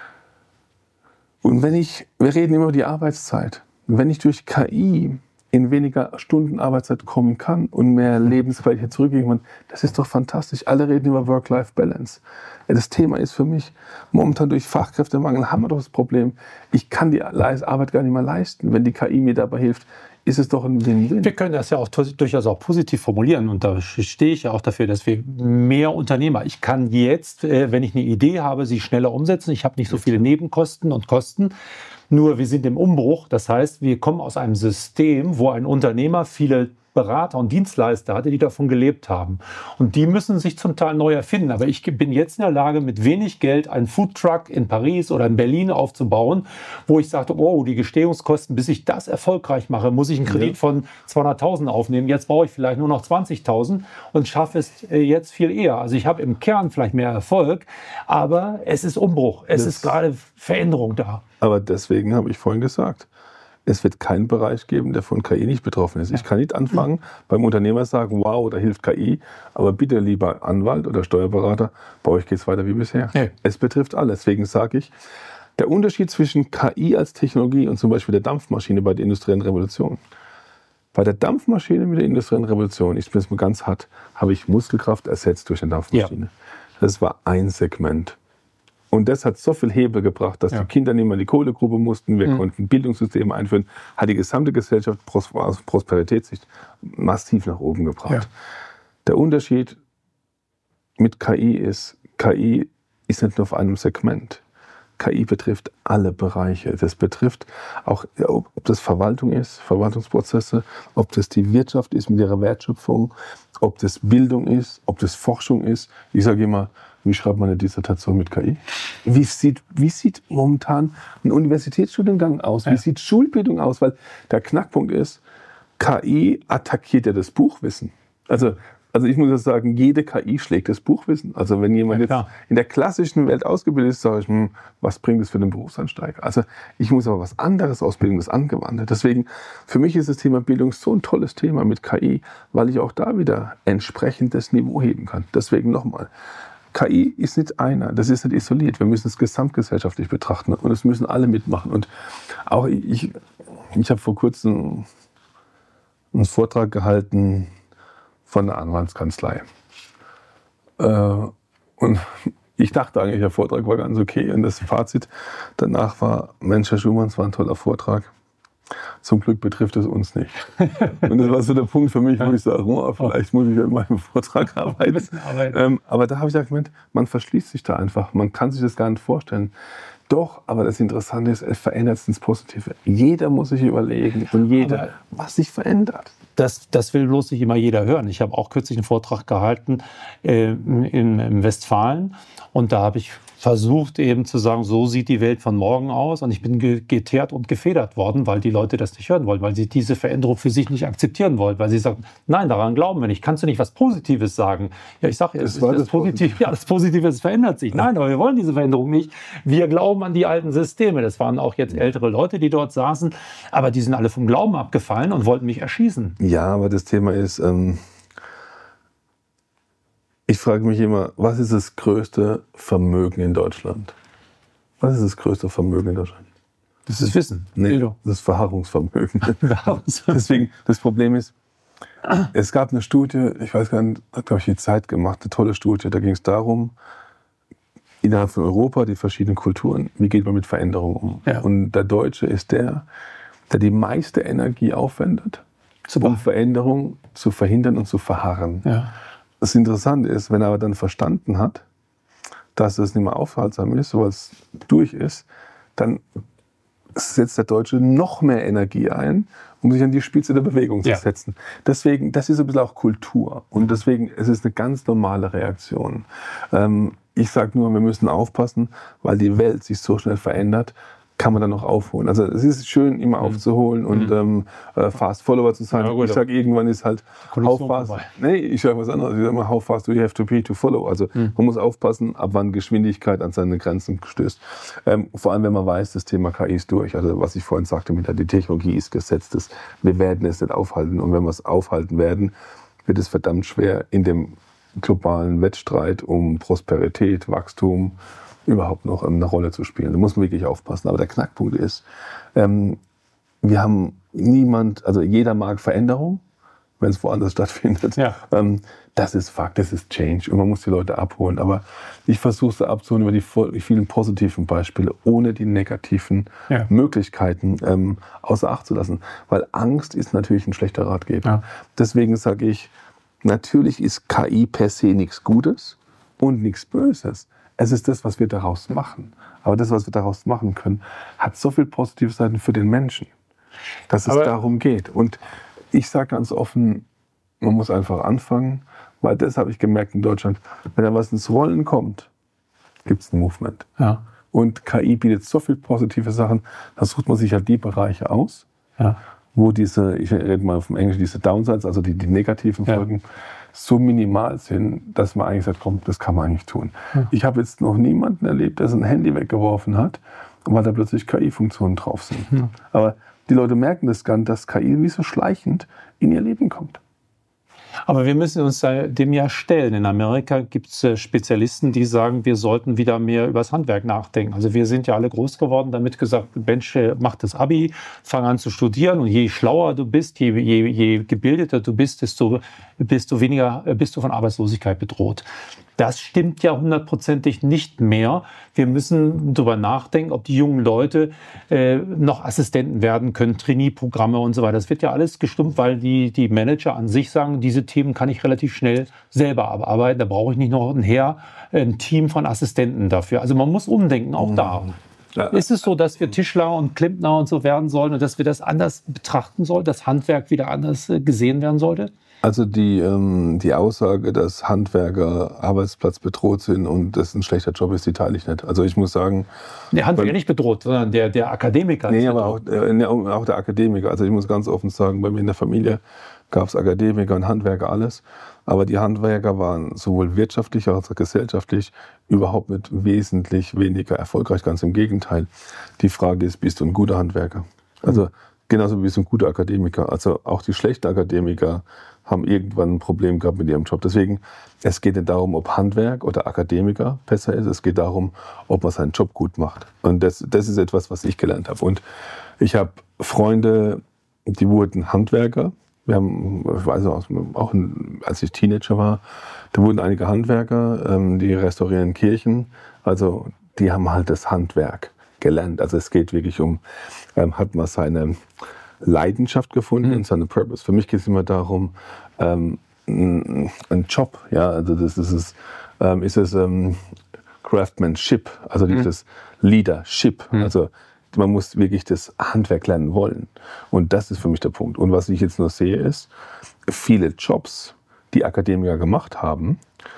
Und wenn ich, wir reden immer über die Arbeitszeit. Wenn ich durch K I in weniger Stunden Arbeitszeit kommen kann und mehr Lebensqualität zurückgeben kann, das ist doch fantastisch. Alle reden über Work-Life-Balance. Das Thema ist für mich, momentan durch Fachkräftemangel haben wir doch das Problem, ich kann die Arbeit gar nicht mehr leisten. Wenn die K I mir dabei hilft, ist es doch ein Win-Win. Wir können das ja auch durchaus auch positiv formulieren und da stehe ich ja auch dafür, dass wir mehr Unternehmer, ich kann jetzt, wenn ich eine Idee habe, sie schneller umsetzen, ich habe nicht so viele Nebenkosten und Kosten, nur wir sind im Umbruch, das heißt, wir kommen aus einem System, wo ein Unternehmer viele Berater und Dienstleister hatte, die davon gelebt haben. Und die müssen sich zum Teil neu erfinden. Aber ich bin jetzt in der Lage, mit wenig Geld einen Foodtruck in Paris oder in Berlin aufzubauen, wo ich sagte, oh, die Gestehungskosten, bis ich das erfolgreich mache, muss ich einen Kredit ja. von zweihunderttausend aufnehmen. Jetzt brauche ich vielleicht nur noch zwanzigtausend und schaffe es jetzt viel eher. Also ich habe im Kern vielleicht mehr Erfolg, aber es ist Umbruch. Es das ist gerade Veränderung da. Aber deswegen habe ich vorhin gesagt, es wird keinen Bereich geben, der von K I nicht betroffen ist. Ich kann nicht anfangen, beim Unternehmer sagen, wow, da hilft K I, aber bitte, lieber Anwalt oder Steuerberater, bei euch geht es weiter wie bisher. Nee. Es betrifft alles. Deswegen sage ich, der Unterschied zwischen K I als Technologie und zum Beispiel der Dampfmaschine bei der industriellen Revolution. Bei der Dampfmaschine mit der industriellen Revolution, ich bin es mal ganz hart, habe ich Muskelkraft ersetzt durch eine Dampfmaschine. Ja. Das war ein Segment. Und das hat so viel Hebel gebracht, dass ja. die Kinder nicht mehr in die Kohlegrube mussten. Wir mhm. konnten Bildungssysteme einführen. Hat die gesamte Gesellschaft aus Prosperitätssicht massiv nach oben gebracht. Ja. Der Unterschied mit K I ist, K I ist nicht nur auf einem Segment. K I betrifft alle Bereiche. Das betrifft auch, ob das Verwaltung ist, Verwaltungsprozesse, ob das die Wirtschaft ist mit ihrer Wertschöpfung, ob das Bildung ist, ob das Forschung ist. Ich sage immer, wie schreibt man eine Dissertation mit K I? Wie sieht, wie sieht momentan ein Universitätsstudiengang aus? Wie ja. sieht Schulbildung aus? Weil der Knackpunkt ist, K I attackiert ja das Buchwissen. Also, also ich muss ja sagen, jede K I schlägt das Buchwissen. Also wenn jemand ja, jetzt in der klassischen Welt ausgebildet ist, sage ich, hm, was bringt es für den Berufseinsteiger? Also ich muss aber was anderes ausbilden, das Angewandte. Deswegen, für mich ist das Thema Bildung so ein tolles Thema mit K I, weil ich auch da wieder entsprechend das Niveau heben kann. Deswegen nochmal. K I ist nicht einer, das ist nicht isoliert. Wir müssen es gesamtgesellschaftlich betrachten und es müssen alle mitmachen. Und auch ich, ich habe vor kurzem einen Vortrag gehalten von einer Anwaltskanzlei. Und ich dachte eigentlich, der Vortrag war ganz okay. Und das Fazit danach war, Mensch, Herr Schumann, es war ein toller Vortrag. Zum Glück betrifft es uns nicht. Und das war so der Punkt für mich, wo ich sage, oh, vielleicht muss ich an meinem Vortrag arbeiten. Ähm, aber da habe ich gesagt, man verschließt sich da einfach. Man kann sich das gar nicht vorstellen. Doch, aber das Interessante ist, es verändert es ins Positive. Jeder muss sich überlegen und jeder, aber was sich verändert. Das, das will bloß nicht immer jeder hören. Ich habe auch kürzlich einen Vortrag gehalten äh, in, in Westfalen und da habe ich versucht eben zu sagen, so sieht die Welt von morgen aus und ich bin geteert und gefedert worden, weil die Leute das nicht hören wollen, weil sie diese Veränderung für sich nicht akzeptieren wollen, weil sie sagen, nein, daran glauben wir nicht. Kannst du nicht was Positives sagen? Ja, ich sage, das, das, das, Positive, ja, das Positive, es verändert sich. Nein, aber wir wollen diese Veränderung nicht. Wir glauben an die alten Systeme. Das waren auch jetzt ältere Leute, die dort saßen, aber die sind alle vom Glauben abgefallen und wollten mich erschießen. Ja, aber das Thema ist, ähm, ich frage mich immer, was ist das größte Vermögen in Deutschland? Was ist das größte Vermögen in Deutschland? Das ist Wissen. Nee, das ist Verharrungsvermögen. Deswegen, das Problem ist, es gab eine Studie, ich weiß gar nicht, hat glaube ich die Zeit gemacht, eine tolle Studie, da ging es darum, innerhalb von Europa, die verschiedenen Kulturen, wie geht man mit Veränderungen um? Ja. Und der Deutsche ist der, der die meiste Energie aufwendet, um Veränderungen zu verhindern und zu verharren. Ja. Das Interessante ist, wenn er aber dann verstanden hat, dass es nicht mehr aufhaltsam ist, weil es durch ist, dann setzt der Deutsche noch mehr Energie ein, um sich an die Spitze der Bewegung zu ja. setzen. Deswegen, das ist ein bisschen auch Kultur. Und deswegen, es ist eine ganz normale Reaktion. Ähm, ich sage nur, wir müssen aufpassen, weil die Welt sich so schnell verändert. kann man dann noch aufholen. Also es ist schön, immer mhm. aufzuholen und mhm. ähm, Fast Follower zu sein. Ja, gut, ich sage, irgendwann ist halt how fast, nee, ich sage was anderes, ich sage mal, how fast do you have to be to follow. Also mhm. man muss aufpassen, ab wann Geschwindigkeit an seine Grenzen stößt. Ähm, vor allem, wenn man weiß, das Thema K I ist durch. Also was ich vorhin sagte, mit der, die Technologie ist gesetzt. Das, wir werden es nicht aufhalten. Und wenn wir es aufhalten werden, wird es verdammt schwer in dem globalen Wettstreit um Prosperität, Wachstum überhaupt noch eine Rolle zu spielen. Da muss man wirklich aufpassen. Aber der Knackpunkt ist, ähm, wir haben niemand, also jeder mag Veränderung, wenn es woanders stattfindet. Ja. Ähm, das ist Fakt, das ist Change und man muss die Leute abholen. Aber ich versuche es abzuholen über die, die vielen positiven Beispiele, ohne die negativen ja. Möglichkeiten ähm, außer Acht zu lassen. Weil Angst ist natürlich ein schlechter Ratgeber. Ja. Deswegen sage ich, natürlich ist K I per se nichts Gutes und nichts Böses. Es ist das, was wir daraus machen. Aber das, was wir daraus machen können, hat so viele positive Seiten für den Menschen, dass es Aber darum geht. Und ich sage ganz offen, man muss einfach anfangen, weil das habe ich gemerkt in Deutschland, wenn da was ins Rollen kommt, gibt es ein Movement. Ja. Und K I bietet so viele positive Sachen, da sucht man sich halt die Bereiche aus, ja. wo diese, ich rede mal vom Englischen, diese Downsides, also die, die negativen Folgen, ja. so minimal sind, dass man eigentlich sagt, komm, das kann man eigentlich tun. Ja. Ich habe jetzt noch niemanden erlebt, der sein Handy weggeworfen hat, weil da plötzlich K I-Funktionen drauf sind. Ja. Aber die Leute merken das gar nicht, dass K I wie so schleichend in ihr Leben kommt. Aber wir müssen uns dem ja stellen. In Amerika gibt es Spezialisten, die sagen, wir sollten wieder mehr über das Handwerk nachdenken. Also wir sind ja alle groß geworden, damit gesagt, Mensch, mach das Abi, fang an zu studieren und je schlauer du bist, je, je, je gebildeter du bist, desto, desto weniger bist du von Arbeitslosigkeit bedroht. Das stimmt ja hundertprozentig nicht mehr. Wir müssen darüber nachdenken, ob die jungen Leute äh, noch Assistenten werden können, Trainee-Programme und so weiter. Das wird ja alles gestummt, weil die, die Manager an sich sagen, diese Themen kann ich relativ schnell selber abarbeiten. Da brauche ich nicht noch ein Heer, ein Team von Assistenten dafür. Also man muss umdenken, auch da. Ja. Ist es so, dass wir Tischler und Klempner und so werden sollen und dass wir das anders betrachten sollen, dass Handwerk wieder anders äh, gesehen werden sollte? Also die, ähm, die Aussage, dass Handwerker arbeitsplatzbedroht sind und das ein schlechter Job ist, die teile ich nicht. Also ich muss sagen... Der Handwerker nicht bedroht, sondern der, der Akademiker. Nee, aber auch, äh, auch der Akademiker. Also ich muss ganz offen sagen, bei mir in der Familie gab es Akademiker und Handwerker, alles. Aber die Handwerker waren sowohl wirtschaftlich als auch gesellschaftlich überhaupt nicht wesentlich weniger erfolgreich. Ganz im Gegenteil. Die Frage ist, bist du ein guter Handwerker? Also genauso wie bist du ein guter Akademiker. Also auch die schlechten Akademiker haben irgendwann ein Problem gehabt mit ihrem Job. Deswegen, es geht nicht darum, ob Handwerk oder Akademiker besser ist. Es geht darum, ob man seinen Job gut macht. Und das, das ist etwas, was ich gelernt habe. Und ich habe Freunde, die wurden Handwerker. Wir haben, ich weiß auch, auch als ich Teenager war, da wurden einige Handwerker, die restaurieren Kirchen. Also die haben halt das Handwerk gelernt. Also es geht wirklich um, hat man seine Leidenschaft gefunden mhm. und seine Purpose. Für mich geht es immer darum, ähm, ein Job, ja, also das, das ist, ähm, ist es ähm, Craftsmanship, also mhm. dieses Leadership, mhm. also man muss wirklich das Handwerk lernen wollen und das ist für mich der Punkt. Und was ich jetzt nur sehe ist, viele Jobs, die Akademiker gemacht haben,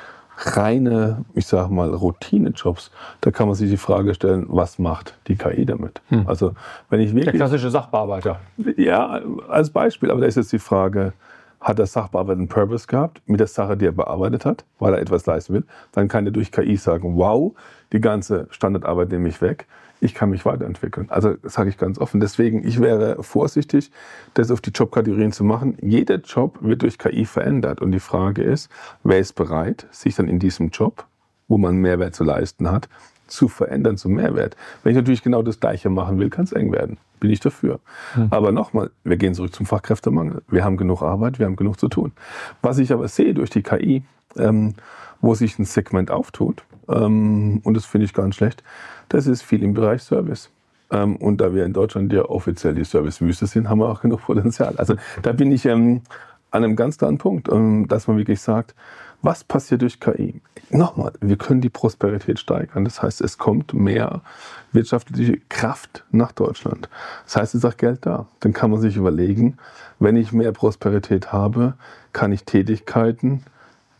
reine, ich sage mal, Routine-Jobs, da kann man sich die Frage stellen, was macht die K I damit? Hm. Also, wenn ich wirklich, der klassische Sachbearbeiter. Ja, als Beispiel. Aber da ist jetzt die Frage, hat der Sachbearbeiter einen Purpose gehabt mit der Sache, die er bearbeitet hat, weil er etwas leisten will? Dann kann er durch K I sagen, wow, die ganze Standardarbeit nehme ich weg. Ich kann mich weiterentwickeln. Also das sage ich ganz offen. Deswegen, ich wäre vorsichtig, das auf die Jobkategorien zu machen. Jeder Job wird durch K I verändert. Und die Frage ist, wer ist bereit, sich dann in diesem Job, wo man Mehrwert zu leisten hat, zu verändern zum Mehrwert. Wenn ich natürlich genau das Gleiche machen will, kann es eng werden. Bin ich dafür. Mhm. Aber nochmal, wir gehen zurück zum Fachkräftemangel. Wir haben genug Arbeit, wir haben genug zu tun. Was ich aber sehe durch die K I, ähm, wo sich ein Segment auftut, ähm, und das finde ich gar nicht schlecht, das ist viel im Bereich Service. Ähm, und da wir in Deutschland ja offiziell die Servicewüste sind, haben wir auch genug Potenzial. Also da bin ich ähm, an einem ganz klaren Punkt, ähm, dass man wirklich sagt, was passiert durch K I? Nochmal, wir können die Prosperität steigern. Das heißt, es kommt mehr wirtschaftliche Kraft nach Deutschland. Das heißt, es ist auch Geld da. Dann kann man sich überlegen, wenn ich mehr Prosperität habe, kann ich Tätigkeiten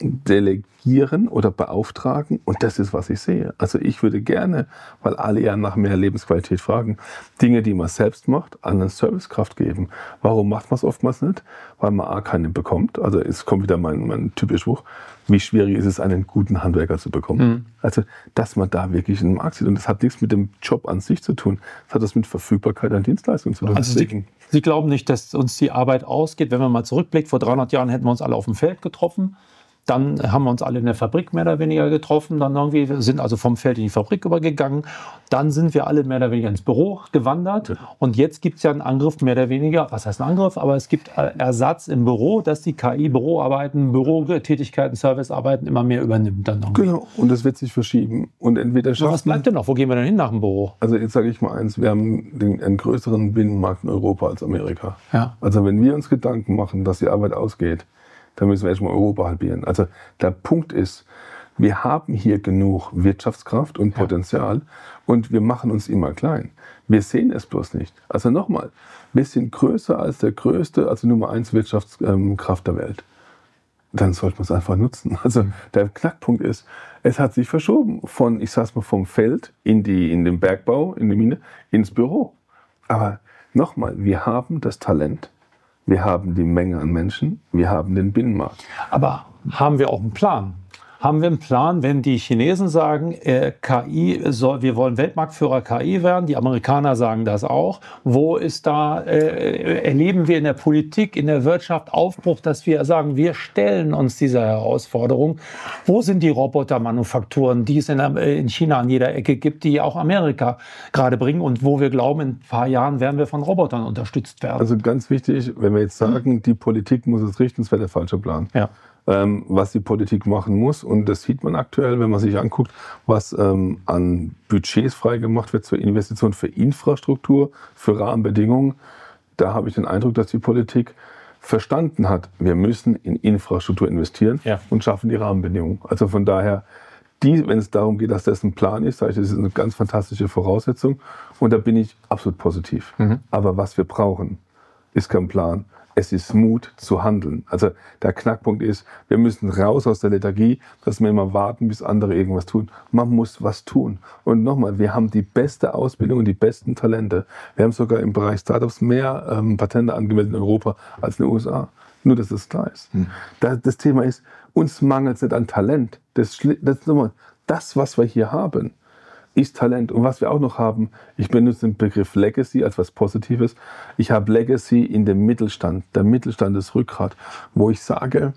delegieren oder beauftragen und das ist, was ich sehe. Also ich würde gerne, weil alle ja nach mehr Lebensqualität fragen, Dinge, die man selbst macht, an eine Servicekraft geben. Warum macht man es oftmals nicht? Weil man A, keine bekommt. Also es kommt wieder mein, mein typischer Spruch, wie schwierig ist es, einen guten Handwerker zu bekommen. Mhm. Also dass man da wirklich einen Markt sieht und das hat nichts mit dem Job an sich zu tun. Das hat das mit Verfügbarkeit an Dienstleistungen zu tun. Also Sie, Sie glauben nicht, dass uns die Arbeit ausgeht, wenn man mal zurückblickt, vor dreihundert Jahren hätten wir uns alle auf dem Feld getroffen. Dann haben wir uns alle in der Fabrik mehr oder weniger getroffen. Dann irgendwie sind also vom Feld in die Fabrik übergegangen. Dann sind wir alle mehr oder weniger ins Büro gewandert. Ja. Und jetzt gibt es ja einen Angriff mehr oder weniger. Was heißt ein Angriff? Aber es gibt Ersatz im Büro, dass die K I Büroarbeiten, Bürotätigkeiten, Servicearbeiten immer mehr übernimmt. Dann genau. Und das wird sich verschieben. Und entweder schaffen, was bleibt denn noch? Wo gehen wir denn hin nach dem Büro? Also jetzt sage ich mal eins. Wir haben den, einen größeren Binnenmarkt in Europa als Amerika. Ja. Also wenn wir uns Gedanken machen, dass die Arbeit ausgeht, dann müssen wir erstmal Europa halbieren. Also der Punkt ist, wir haben hier genug Wirtschaftskraft und Potenzial ja. und wir machen uns immer klein. Wir sehen es bloß nicht. Also nochmal, wir sind größer als der größte, also Nummer eins Wirtschaftskraft der Welt. Dann sollte man es einfach nutzen. Also der Knackpunkt ist, es hat sich verschoben von, ich sag's mal, vom Feld in, die, in den Bergbau, in die Mine, ins Büro. Aber nochmal, wir haben das Talent. Wir haben die Menge an Menschen, wir haben den Binnenmarkt. Aber haben wir auch einen Plan? Haben wir einen Plan, wenn die Chinesen sagen, äh, K I soll, wir wollen Weltmarktführer K I werden, die Amerikaner sagen das auch. Wo ist da, äh, erleben wir in der Politik, in der Wirtschaft Aufbruch, dass wir sagen, wir stellen uns dieser Herausforderung? Wo sind die Robotermanufakturen, die es in, in China an jeder Ecke gibt, die auch Amerika gerade bringen und wo wir glauben, in ein paar Jahren werden wir von Robotern unterstützt werden? Also ganz wichtig, wenn wir jetzt sagen, die Politik muss es richten, das wäre der falsche Plan. Ja. Ähm, was die Politik machen muss. Und das sieht man aktuell, wenn man sich anguckt, was ähm, an Budgets freigemacht wird zur Investition für Infrastruktur, für Rahmenbedingungen. Da habe ich den Eindruck, dass die Politik verstanden hat, wir müssen in Infrastruktur investieren ja. und schaffen die Rahmenbedingungen. Also von daher, die, wenn es darum geht, dass das ein Plan ist, sage ich, das ist eine ganz fantastische Voraussetzung. Und da bin ich absolut positiv. Mhm. Aber was wir brauchen, ist kein Plan. Es ist Mut zu handeln. Also der Knackpunkt ist, wir müssen raus aus der Lethargie, dass wir immer warten, bis andere irgendwas tun. Man muss was tun. Und nochmal, wir haben die beste Ausbildung und die besten Talente. Wir haben sogar im Bereich Startups mehr ähm, Patente angemeldet in Europa als in den U S A. Nur, dass es klar ist. Hm. Das, das Thema ist, uns mangelt es nicht an Talent. Das, das, nochmal, das, was wir hier haben, ist Talent. Und was wir auch noch haben, ich benutze den Begriff Legacy als was Positives. Ich habe Legacy in dem Mittelstand. Der Mittelstand ist Rückgrat, wo ich sage,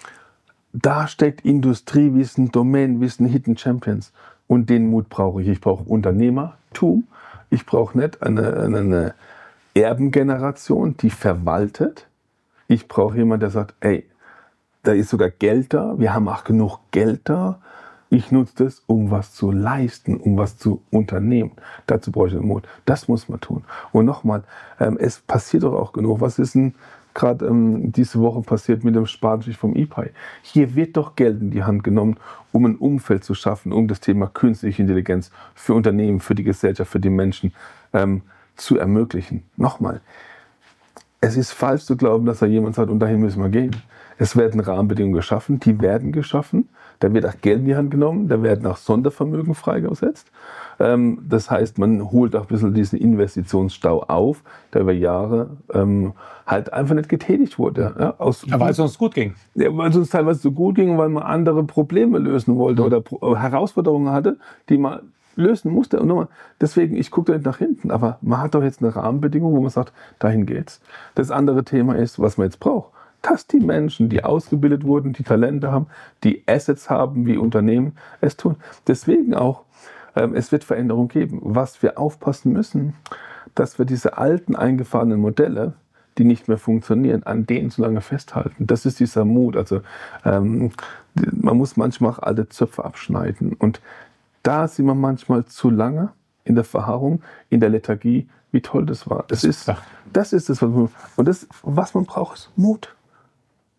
da steckt Industriewissen, Domainwissen, Hidden Champions. Und den Mut brauche ich. Ich brauche Unternehmertum. Ich brauche nicht eine, eine Erbengeneration, die verwaltet. Ich brauche jemanden, der sagt, ey, da ist sogar Geld da. Wir haben auch genug Geld da. Ich nutze das, um was zu leisten, um was zu unternehmen. Dazu brauche ich den Mut. Das muss man tun. Und nochmal, ähm, es passiert doch auch genug. Was ist denn gerade ähm, diese Woche passiert mit dem Spartenstich vom E P I? Hier wird doch Geld in die Hand genommen, um ein Umfeld zu schaffen, um das Thema künstliche Intelligenz für Unternehmen, für die Gesellschaft, für die Menschen ähm, zu ermöglichen. Nochmal, es ist falsch zu glauben, dass da jemand sagt, und dahin müssen wir gehen. Es werden Rahmenbedingungen geschaffen, die werden geschaffen. Da wird auch Geld in die Hand genommen, da werden auch Sondervermögen freigesetzt. Ähm, das heißt, man holt auch ein bisschen diesen Investitionsstau auf, der über Jahre ähm, halt einfach nicht getätigt wurde. Ja, aus, ja, weil es uns gut ging. Ja, weil es uns teilweise so gut ging, weil man andere Probleme lösen wollte mhm. oder Pro- Herausforderungen hatte, die man lösen musste. Und nochmal, deswegen, ich gucke da nicht nach hinten, aber man hat doch jetzt eine Rahmenbedingung, wo man sagt, dahin geht's. Das andere Thema ist, was man jetzt braucht. Dass die Menschen, die ausgebildet wurden, die Talente haben, die Assets haben, wie Unternehmen es tun. Deswegen auch, ähm, es wird Veränderungen geben. Was wir aufpassen müssen, dass wir diese alten, eingefahrenen Modelle, die nicht mehr funktionieren, an denen so lange festhalten. Das ist dieser Mut. Also ähm, man muss manchmal auch alte Zöpfe abschneiden. Und da sind wir manchmal zu lange in der Verharrung, in der Lethargie, wie toll das war. Das ist, das ist das, was man, und das, was man braucht, ist Mut.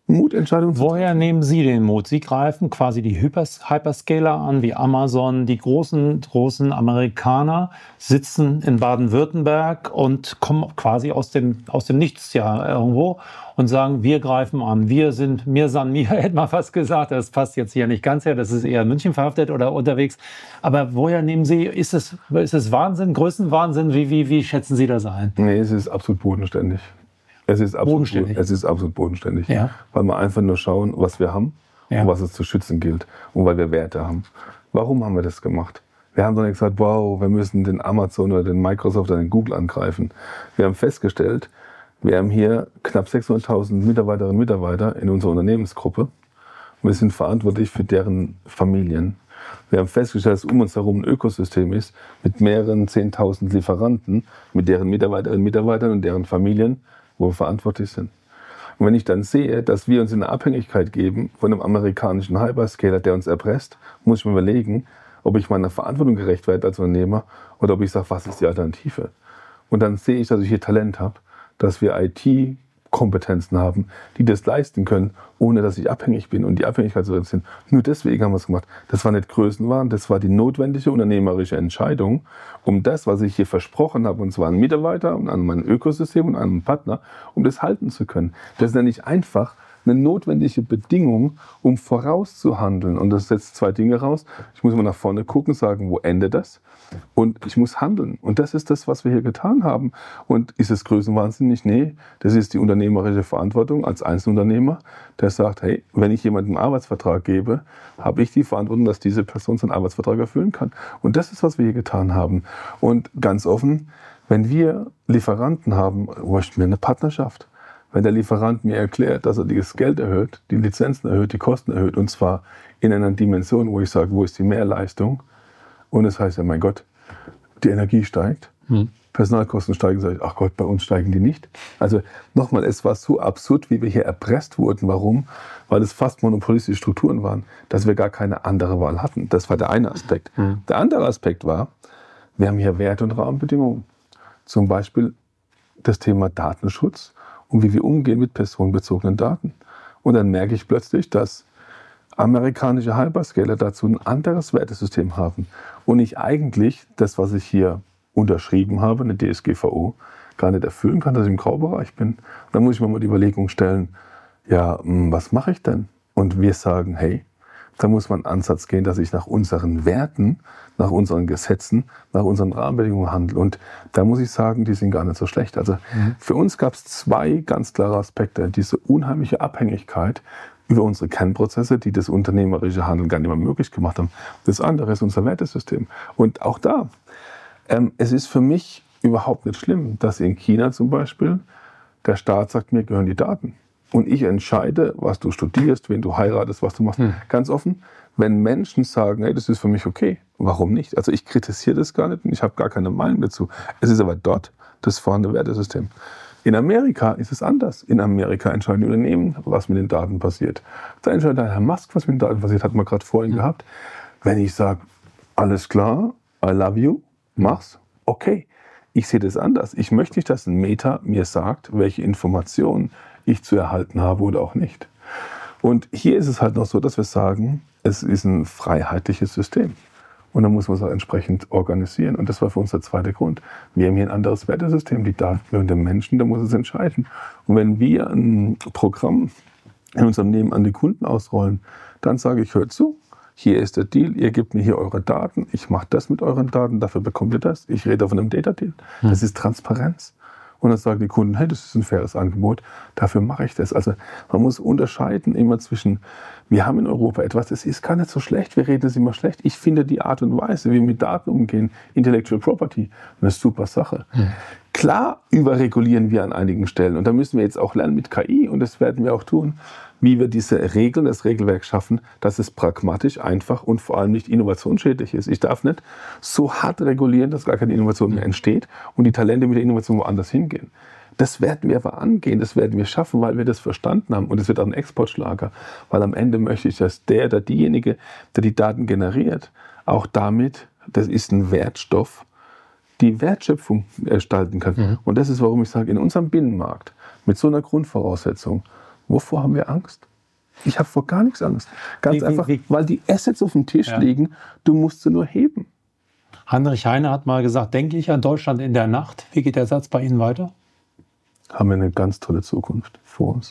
Mut, Entscheidungen zu treffen. Woher nehmen Sie den Mut? Sie greifen quasi die Hypers- Hyperscaler an, wie Amazon. Die großen, großen Amerikaner sitzen in Baden-Württemberg und kommen quasi aus dem, aus dem Nichts ja irgendwo und sagen, wir greifen an. Wir sind mir san mir, hätte man fast gesagt. Das passt jetzt hier nicht ganz her. Das ist eher in München verhaftet oder unterwegs. Aber woher nehmen Sie, ist es, ist es Wahnsinn, Größenwahnsinn? Wie, wie, wie schätzen Sie das ein? Nee, es ist absolut bodenständig. Es ist absolut Bodenständig. Es ist absolut bodenständig. Ja. Weil wir einfach nur schauen, was wir haben Ja. und was es zu schützen gilt. Und weil wir Werte haben. Warum haben wir das gemacht? Wir haben doch nicht gesagt, wow, wir müssen den Amazon oder den Microsoft oder den Google angreifen. Wir haben festgestellt, wir haben hier knapp sechshunderttausend Mitarbeiterinnen und Mitarbeiter in unserer Unternehmensgruppe. Und wir sind verantwortlich für deren Familien. Wir haben festgestellt, dass um uns herum ein Ökosystem ist mit mehreren zehntausend Lieferanten, mit deren Mitarbeiterinnen und Mitarbeitern und deren Familien, wo wir verantwortlich sind. Und wenn ich dann sehe, dass wir uns in eine Abhängigkeit geben von einem amerikanischen Hyperscaler, der uns erpresst, muss ich mir überlegen, ob ich meiner Verantwortung gerecht werde als Unternehmer oder ob ich sage, was ist die Alternative? Und dann sehe ich, dass ich hier Talent habe, dass wir I T-Kompetenzen haben, die das leisten können, ohne dass ich abhängig bin und die Abhängigkeit zu reduzieren. Nur deswegen haben wir es gemacht. Das war nicht Größenwahn, das war die notwendige unternehmerische Entscheidung, um das, was ich hier versprochen habe, und zwar an Mitarbeiter und an mein Ökosystem und an einen Partner, um das halten zu können. Das ist ja nicht einfach eine notwendige Bedingung, um vorauszuhandeln. Und das setzt zwei Dinge raus. Ich muss immer nach vorne gucken, sagen, wo endet das? Und ich muss handeln. Und das ist das, was wir hier getan haben. Und ist es größenwahnsinnig? Nee, das ist die unternehmerische Verantwortung als Einzelunternehmer, der sagt, hey, wenn ich jemandem einen Arbeitsvertrag gebe, habe ich die Verantwortung, dass diese Person seinen Arbeitsvertrag erfüllen kann. Und das ist, was wir hier getan haben. Und ganz offen, wenn wir Lieferanten haben, möchten wir eine Partnerschaft. Wenn der Lieferant mir erklärt, dass er das Geld erhöht, die Lizenzen erhöht, die Kosten erhöht, und zwar in einer Dimension, wo ich sage, wo ist die Mehrleistung? Und es heißt ja, mein Gott, die Energie steigt, hm. Personalkosten steigen, sage ich, ach Gott, bei uns steigen die nicht. Also nochmal, es war so absurd, wie wir hier erpresst wurden. Warum? Weil es fast monopolistische Strukturen waren, dass wir gar keine andere Wahl hatten. Das war der eine Aspekt. Hm. Der andere Aspekt war, wir haben hier Werte und Rahmenbedingungen. Zum Beispiel das Thema Datenschutz und wie wir umgehen mit personenbezogenen Daten. Und dann merke ich plötzlich, dass amerikanische Hyperscaler dazu ein anderes Wertesystem haben und ich eigentlich das, was ich hier unterschrieben habe, eine D S G V O, gar nicht erfüllen kann, dass ich im Graubereich bin. Dann muss ich mir mal die Überlegung stellen, ja, was mache ich denn? Und wir sagen, hey, da muss man einen Ansatz gehen, dass ich nach unseren Werten, nach unseren Gesetzen, nach unseren Rahmenbedingungen handle. Und da muss ich sagen, die sind gar nicht so schlecht. Also mhm. für uns gab es zwei ganz klare Aspekte. Diese unheimliche Abhängigkeit über unsere Kernprozesse, die das unternehmerische Handeln gar nicht mehr möglich gemacht haben. Das andere ist unser Wertesystem. Und auch da, ähm, es ist für mich überhaupt nicht schlimm, dass in China zum Beispiel der Staat sagt, mir gehören die Daten. Und ich entscheide, was du studierst, wen du heiratest, was du machst. Hm. Ganz offen, wenn Menschen sagen, hey, das ist für mich okay, warum nicht? Also ich kritisiere das gar nicht und ich habe gar keine Meinung dazu. Es ist aber dort das vorhandene Wertesystem. In Amerika ist es anders. In Amerika entscheiden die Unternehmen, was mit den Daten passiert. Da entscheidet Herr Musk, was mit den Daten passiert, hat man gerade vorhin hm. gehabt. Wenn ich sage, alles klar, I love you, mach's, okay. Ich sehe das anders. Ich möchte nicht, dass ein Meta mir sagt, welche Informationen ich zu erhalten habe oder auch nicht. Und hier ist es halt noch so, dass wir sagen, es ist ein freiheitliches System. Und dann muss man es auch entsprechend organisieren. Und das war für uns der zweite Grund. Wir haben hier ein anderes Wertesystem. Die Daten gehören dem Menschen, da muss es entscheiden. Und wenn wir ein Programm in unserem Unternehmen an die Kunden ausrollen, dann sage ich, hört zu, hier ist der Deal, ihr gebt mir hier eure Daten, ich mache das mit euren Daten, dafür bekommt ihr das. Ich rede von einem Data-Deal. Das ist Transparenz. Und dann sagen die Kunden, hey, das ist ein faires Angebot, dafür mache ich das. Also man muss unterscheiden immer zwischen, wir haben in Europa etwas, das ist gar nicht so schlecht, wir reden es immer schlecht. Ich finde die Art und Weise, wie wir mit Daten umgehen, Intellectual Property, eine super Sache. Hm. Klar überregulieren wir an einigen Stellen und da müssen wir jetzt auch lernen mit K I und das werden wir auch tun, wie wir diese Regeln, das Regelwerk schaffen, dass es pragmatisch, einfach und vor allem nicht innovationsschädlich ist. Ich darf nicht so hart regulieren, dass gar keine Innovation mehr entsteht und die Talente mit der Innovation woanders hingehen. Das werden wir aber angehen, das werden wir schaffen, weil wir das verstanden haben. Und es wird auch ein Exportschlager, weil am Ende möchte ich, dass der oder diejenige, der die Daten generiert, auch damit, das ist ein Wertstoff, die Wertschöpfung gestalten kann. Mhm. Und das ist, warum ich sage, in unserem Binnenmarkt, mit so einer Grundvoraussetzung, Wovor haben wir Angst? Ich habe vor gar nichts Angst. Ganz wie, einfach, wie, weil die Assets auf dem Tisch ja. liegen, du musst sie nur heben. Heinrich Heine hat mal gesagt, denke ich an Deutschland in der Nacht. Wie geht der Satz bei Ihnen weiter? Haben wir eine ganz tolle Zukunft vor uns.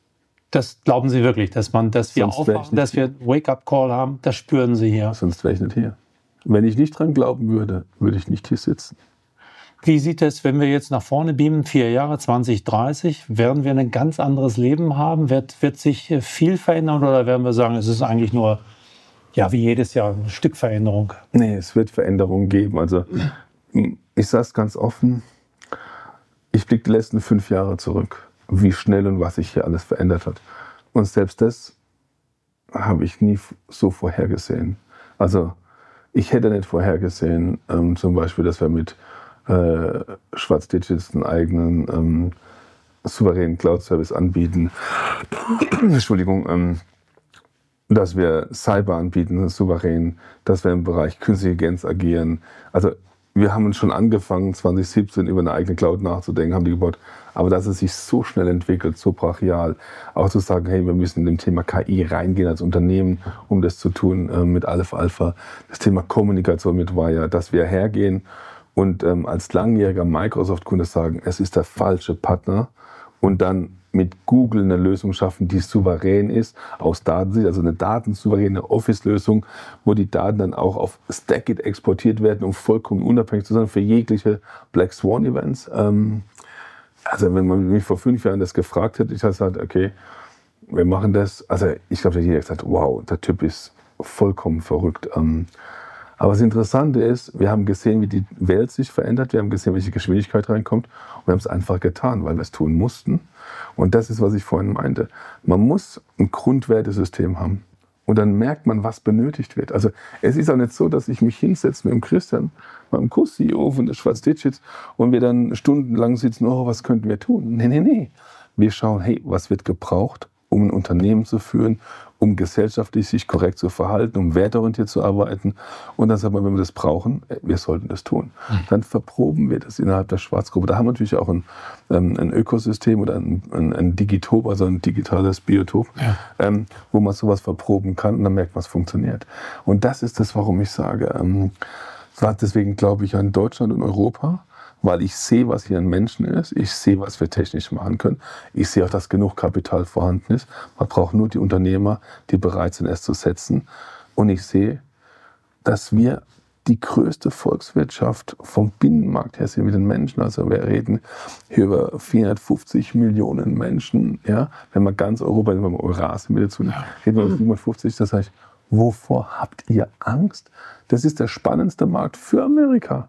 Das glauben Sie wirklich, dass, man, dass wir Sonst aufwachen, dass wir einen Wake-up-Call haben? Das spüren Sie hier. Sonst wäre ich nicht hier. Wenn ich nicht dran glauben würde, würde ich nicht hier sitzen. Wie sieht es, wenn wir jetzt nach vorne beamen, vier Jahre, zwanzig dreißig, werden wir ein ganz anderes Leben haben? Wird, wird sich viel verändern oder werden wir sagen, es ist eigentlich nur, ja, wie jedes Jahr, ein Stück Veränderung? Nee, es wird Veränderungen geben. Also ich sage es ganz offen, ich blicke die letzten fünf Jahre zurück, wie schnell und was sich hier alles verändert hat. Und selbst das habe ich nie so vorhergesehen. Also ich hätte nicht vorhergesehen, ähm, zum Beispiel, dass wir mit äh, Schwarz Digits einen eigenen ähm, souveränen Cloud-Service anbieten. Entschuldigung, ähm, dass wir Cyber anbieten, souverän, dass wir im Bereich Künstliche Intelligenz agieren. Also wir haben schon angefangen, zwanzig siebzehn über eine eigene Cloud nachzudenken, haben die gebaut. Aber dass es sich so schnell entwickelt, so brachial, auch zu sagen, hey, wir müssen in dem Thema K I reingehen als Unternehmen, um das zu tun äh, mit Aleph Alpha. Das Thema Kommunikation mit Wire, dass wir hergehen und ähm, als langjähriger Microsoft-Kunde sagen, es ist der falsche Partner und dann mit Google eine Lösung schaffen, die souverän ist, aus Datensicht, also eine datensouveräne Office-Lösung, wo die Daten dann auch auf Stackit exportiert werden, um vollkommen unabhängig zu sein für jegliche Black Swan-Events. Ähm, also wenn man mich vor fünf Jahren das gefragt hätte, ich hätte gesagt, okay, wir machen das. Also ich glaube, da hat jeder gesagt, wow, der Typ ist vollkommen verrückt. Ähm, aber das Interessante ist, wir haben gesehen, wie die Welt sich verändert, wir haben gesehen, welche Geschwindigkeit reinkommt und wir haben es einfach getan, weil wir es tun mussten. Und das ist, was ich vorhin meinte. Man muss ein Grundwertesystem haben und dann merkt man, was benötigt wird. Also es ist auch nicht so, dass ich mich hinsetze mit dem Christian, meinem Co-C E O von der Schwarz Digits und wir dann stundenlang sitzen, oh, was könnten wir tun? Nee, nee, nee. Wir schauen, hey, was wird gebraucht, um ein Unternehmen zu führen, um gesellschaftlich sich korrekt zu verhalten, um wertorientiert zu arbeiten. Und dann sagt man, wenn wir das brauchen, wir sollten das tun. Mhm. Dann verproben wir das innerhalb der Schwarzgruppe. Da haben wir natürlich auch ein, ein Ökosystem oder ein, ein, ein Digitop, also ein digitales Biotop, ja. ähm, wo man sowas verproben kann und dann merkt man, es funktioniert. Und das ist das, warum ich sage, ähm, deswegen glaube ich an Deutschland und Europa, weil ich sehe, was hier an Menschen ist, ich sehe, was wir technisch machen können, ich sehe auch, dass genug Kapital vorhanden ist. Man braucht nur die Unternehmer, die bereit sind, es zu setzen. Und ich sehe, dass wir die größte Volkswirtschaft vom Binnenmarkt her sind mit den Menschen. Also wir reden hier über vierhundertfünfzig Millionen Menschen. Ja? Wenn man ganz Europa, wenn man Eurasien mit dazu nimmt, reden wir über fünfhundertfünfzig. Das heißt, wovor habt ihr Angst? Das ist der spannendste Markt für Amerika.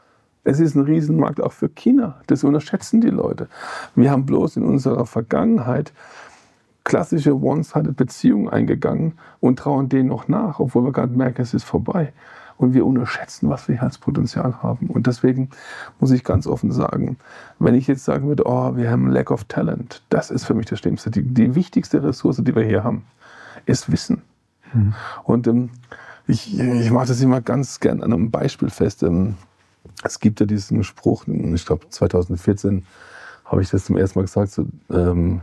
Es ist ein Riesenmarkt auch für China. Das unterschätzen die Leute. Wir haben bloß in unserer Vergangenheit klassische One-Sided-Beziehungen eingegangen und trauen denen noch nach, obwohl wir gerade merken, es ist vorbei. Und wir unterschätzen, was wir hier als Potenzial haben. Und deswegen muss ich ganz offen sagen, wenn ich jetzt sagen würde, oh, wir haben Lack of Talent, das ist für mich das Schlimmste. Die, die wichtigste Ressource, die wir hier haben, ist Wissen. Hm. Und ähm, ich, ich mache das immer ganz gern an einem Beispiel fest. Ähm, Es gibt ja diesen Spruch, ich glaube zwanzig vierzehn habe ich das zum ersten Mal gesagt, so, ähm,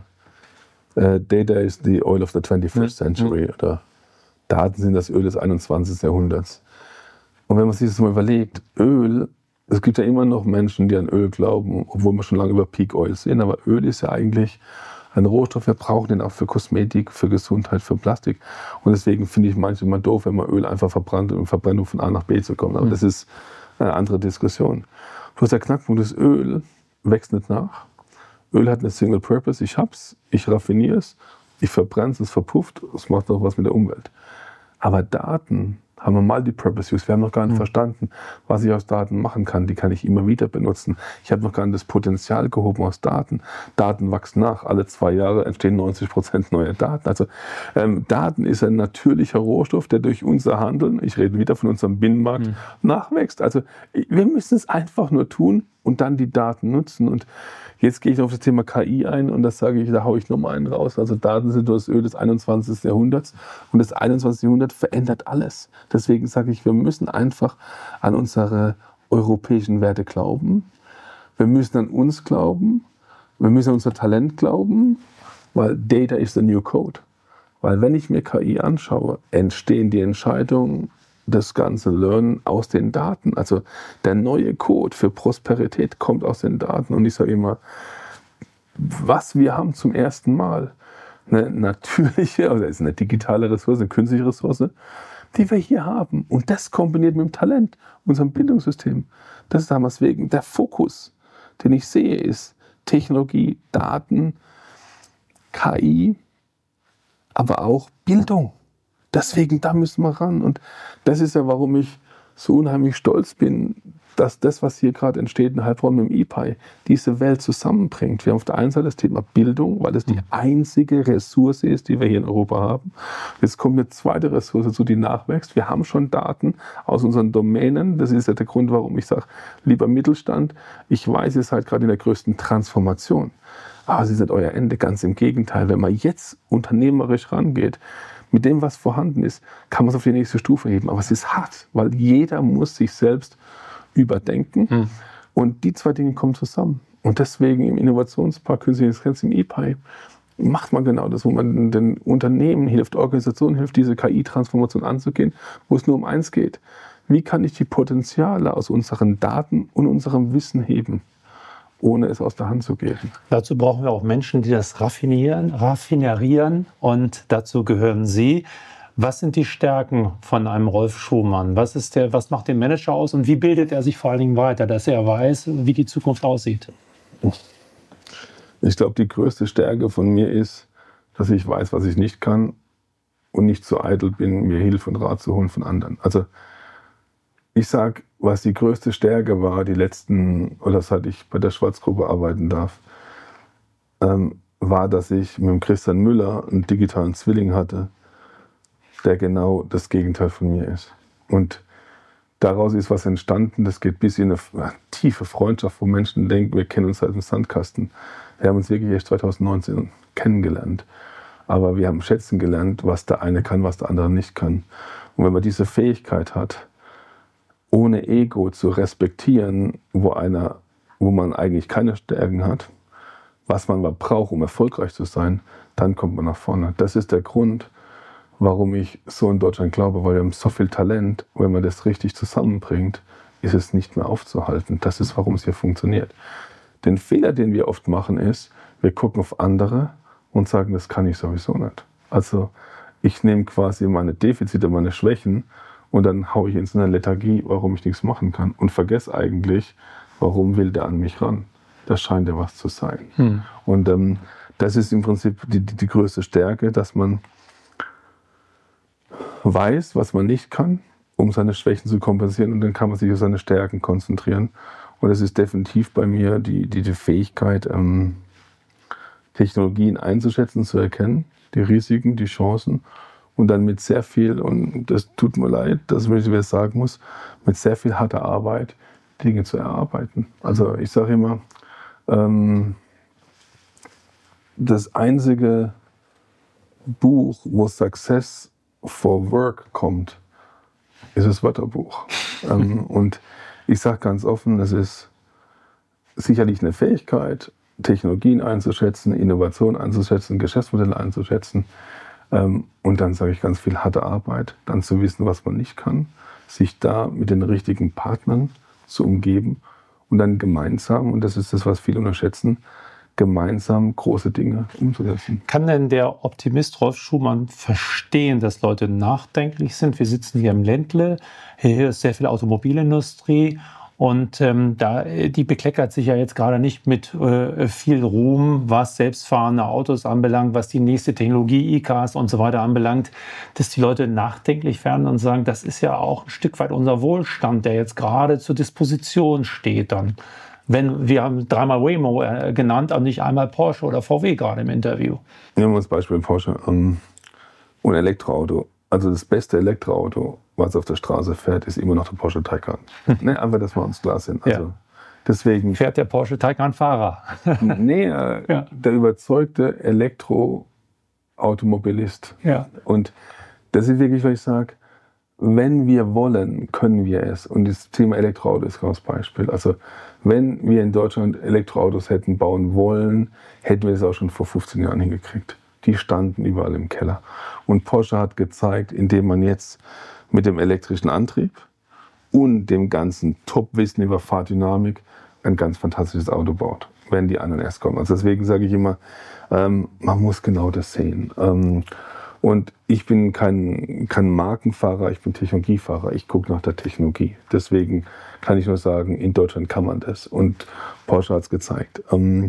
uh, Data is the oil of the twenty-first century, mhm. oder Daten sind das Öl des einundzwanzigsten Jahrhunderts. Und wenn man sich das mal überlegt, Öl, es gibt ja immer noch Menschen, die an Öl glauben, obwohl wir schon lange über Peak Oil sehen, aber Öl ist ja eigentlich ein Rohstoff, wir brauchen den auch für Kosmetik, für Gesundheit, für Plastik. Und deswegen finde ich manchmal doof, wenn man Öl einfach verbrannt, um Verbrennung von A nach B zu kommen. Aber mhm. das ist eine andere Diskussion. Bloß der Knackpunkt ist, Öl wächst nicht nach. Öl hat eine Single Purpose. Ich hab's, ich raffiniere es, ich verbrenne es, es verpufft, es macht noch was mit der Umwelt. Aber Daten haben wir Multi-Purpose Use. Wir haben noch gar nicht mhm. verstanden, was ich aus Daten machen kann. Die kann ich immer wieder benutzen. Ich habe noch gar nicht das Potenzial gehoben aus Daten. Daten wachsen nach. Alle zwei Jahre entstehen neunzig Prozent neue Daten. Also ähm, Daten ist ein natürlicher Rohstoff, der durch unser Handeln, ich rede wieder von unserem Binnenmarkt, mhm. nachwächst. Also wir müssen es einfach nur tun und dann die Daten nutzen. Und jetzt gehe ich auf das Thema K I ein und das sage ich, da haue ich nochmal einen raus. Also Daten sind das Öl des einundzwanzigsten Jahrhunderts und das einundzwanzigste Jahrhundert verändert alles. Deswegen sage ich, wir müssen einfach an unsere europäischen Werte glauben. Wir müssen an uns glauben. Wir müssen an unser Talent glauben. weil Data is the new code. Weil wenn ich mir K I anschaue, entstehen die Entscheidungen, das ganze Lernen aus den Daten. Also der neue Code für Prosperität kommt aus den Daten. Und ich sage immer, was wir haben zum ersten Mal, eine natürliche, oder ist eine digitale Ressource, eine künstliche Ressource, die wir hier haben. Und das kombiniert mit dem Talent, unserem Bildungssystem. Das ist damals wegen der Fokus, den ich sehe, ist Technologie, Daten, K I, aber auch Bildung. Deswegen, da müssen wir ran. Und das ist ja, warum ich so unheimlich stolz bin, dass das, was hier gerade entsteht, in Heilbronn mit dem E P I, diese Welt zusammenbringt. Wir haben auf der einen Seite das Thema Bildung, weil das die einzige Ressource ist, die wir hier in Europa haben. Jetzt kommt eine zweite Ressource zu, die nachwächst. Wir haben schon Daten aus unseren Domänen. Das ist ja der Grund, warum ich sage, lieber Mittelstand, ich weiß, ihr seid gerade in der größten Transformation. Aber es ist nicht euer Ende, ganz im Gegenteil. Wenn man jetzt unternehmerisch rangeht, mit dem, was vorhanden ist, kann man es auf die nächste Stufe heben. Aber es ist hart, weil jeder muss sich selbst überdenken. Hm. Und die zwei Dinge kommen zusammen. Und deswegen im Innovationspark Künstliche Intelligenz, im E P I, macht man genau das, wo man den Unternehmen hilft, Organisationen hilft, diese K I-Transformation anzugehen, wo es nur um eins geht. Wie kann ich die Potenziale aus unseren Daten und unserem Wissen heben, ohne es aus der Hand zu geben? Dazu brauchen wir auch Menschen, die das raffinieren, raffinerieren. Und dazu gehören Sie. Was sind die Stärken von einem Rolf Schumann? Was ist der, was macht den Manager aus und wie bildet er sich vor allen Dingen weiter, dass er weiß, wie die Zukunft aussieht? Ich glaube, die größte Stärke von mir ist, dass ich weiß, was ich nicht kann und nicht so eitel bin, mir Hilfe und Rat zu holen von anderen. Also ich sage, was die größte Stärke war, die letzten, oder seit ich bei der Schwarzgruppe arbeiten darf, ähm, war, dass ich mit dem Christian Müller einen digitalen Zwilling hatte, der genau das Gegenteil von mir ist. Und daraus ist was entstanden, das geht bis in eine, eine tiefe Freundschaft, wo Menschen denken, wir kennen uns seit dem Sandkasten. Wir haben uns wirklich erst zwanzig neunzehn kennengelernt. Aber wir haben schätzen gelernt, was der eine kann, was der andere nicht kann. Und wenn man diese Fähigkeit hat, ohne Ego zu respektieren, wo, einer, wo man eigentlich keine Stärken hat, was man aber braucht, um erfolgreich zu sein, dann kommt man nach vorne. Das ist der Grund, warum ich so in Deutschland glaube, weil wir haben so viel Talent. Wenn man das richtig zusammenbringt, ist es nicht mehr aufzuhalten. Das ist, warum es hier funktioniert. Den Fehler, den wir oft machen, ist, wir gucken auf andere und sagen, das kann ich sowieso nicht. Also ich nehme quasi meine Defizite, meine Schwächen und dann haue ich in so eine Lethargie, warum ich nichts machen kann und vergesse eigentlich, warum will der an mich ran. Das scheint ja was zu sein. Hm. Und ähm, das ist im Prinzip die, die, die größte Stärke, dass man weiß, was man nicht kann, um seine Schwächen zu kompensieren und dann kann man sich auf seine Stärken konzentrieren. Und es ist definitiv bei mir die, die, die Fähigkeit, ähm, Technologien einzuschätzen, zu erkennen, die Risiken, die Chancen und dann mit sehr viel, und das tut mir leid, dass ich das sagen muss, mit sehr viel harter Arbeit Dinge zu erarbeiten. Also ich sage immer, ähm, das einzige Buch, wo Success for Work kommt, ist das Wörterbuch. ähm, und ich sage ganz offen, es ist sicherlich eine Fähigkeit, Technologien einzuschätzen, Innovation einzuschätzen, Geschäftsmodelle einzuschätzen. Ähm, und dann sage ich ganz viel harte Arbeit, dann zu wissen, was man nicht kann, sich da mit den richtigen Partnern zu umgeben und dann gemeinsam, und das ist das, was viele unterschätzen, gemeinsam große Dinge umzusetzen. Kann denn der Optimist Rolf Schumann verstehen, dass Leute nachdenklich sind? Wir sitzen hier im Ländle, hier ist sehr viel Automobilindustrie und ähm, da, die bekleckert sich ja jetzt gerade nicht mit äh, viel Ruhm, was selbstfahrende Autos anbelangt, was die nächste Technologie, E-Cars und so weiter anbelangt, dass die Leute nachdenklich werden und sagen, das ist ja auch ein Stück weit unser Wohlstand, der jetzt gerade zur Disposition steht dann. Wenn wir haben dreimal Waymo äh, genannt und nicht einmal Porsche oder V W gerade im Interview. Nehmen wir das Beispiel Porsche ähm, und Elektroauto. Also das beste Elektroauto, was auf der Straße fährt, ist immer noch der Porsche Taycan. ne, einfach, dass wir uns klar sind. Also, ja. deswegen fährt der Porsche Taycan Fahrer. nee, äh, ja. der überzeugte Elektroautomobilist. Ja. Und das ist wirklich, was ich sage, wenn wir wollen, können wir es. Und das Thema Elektroauto ist das Beispiel. Also wenn wir in Deutschland Elektroautos hätten bauen wollen, hätten wir das auch schon vor fünfzehn Jahren hingekriegt. Die standen überall im Keller. Und Porsche hat gezeigt, indem man jetzt mit dem elektrischen Antrieb und dem ganzen Top-Wissen über Fahrdynamik ein ganz fantastisches Auto baut, wenn die anderen erst kommen. Also deswegen sage ich immer, ähm, man muss genau das sehen. Ähm, und ich bin kein, kein Markenfahrer, ich bin Technologiefahrer. Ich gucke nach der Technologie. Deswegen kann ich nur sagen, in Deutschland kann man das. Und Porsche hat es gezeigt. Ähm,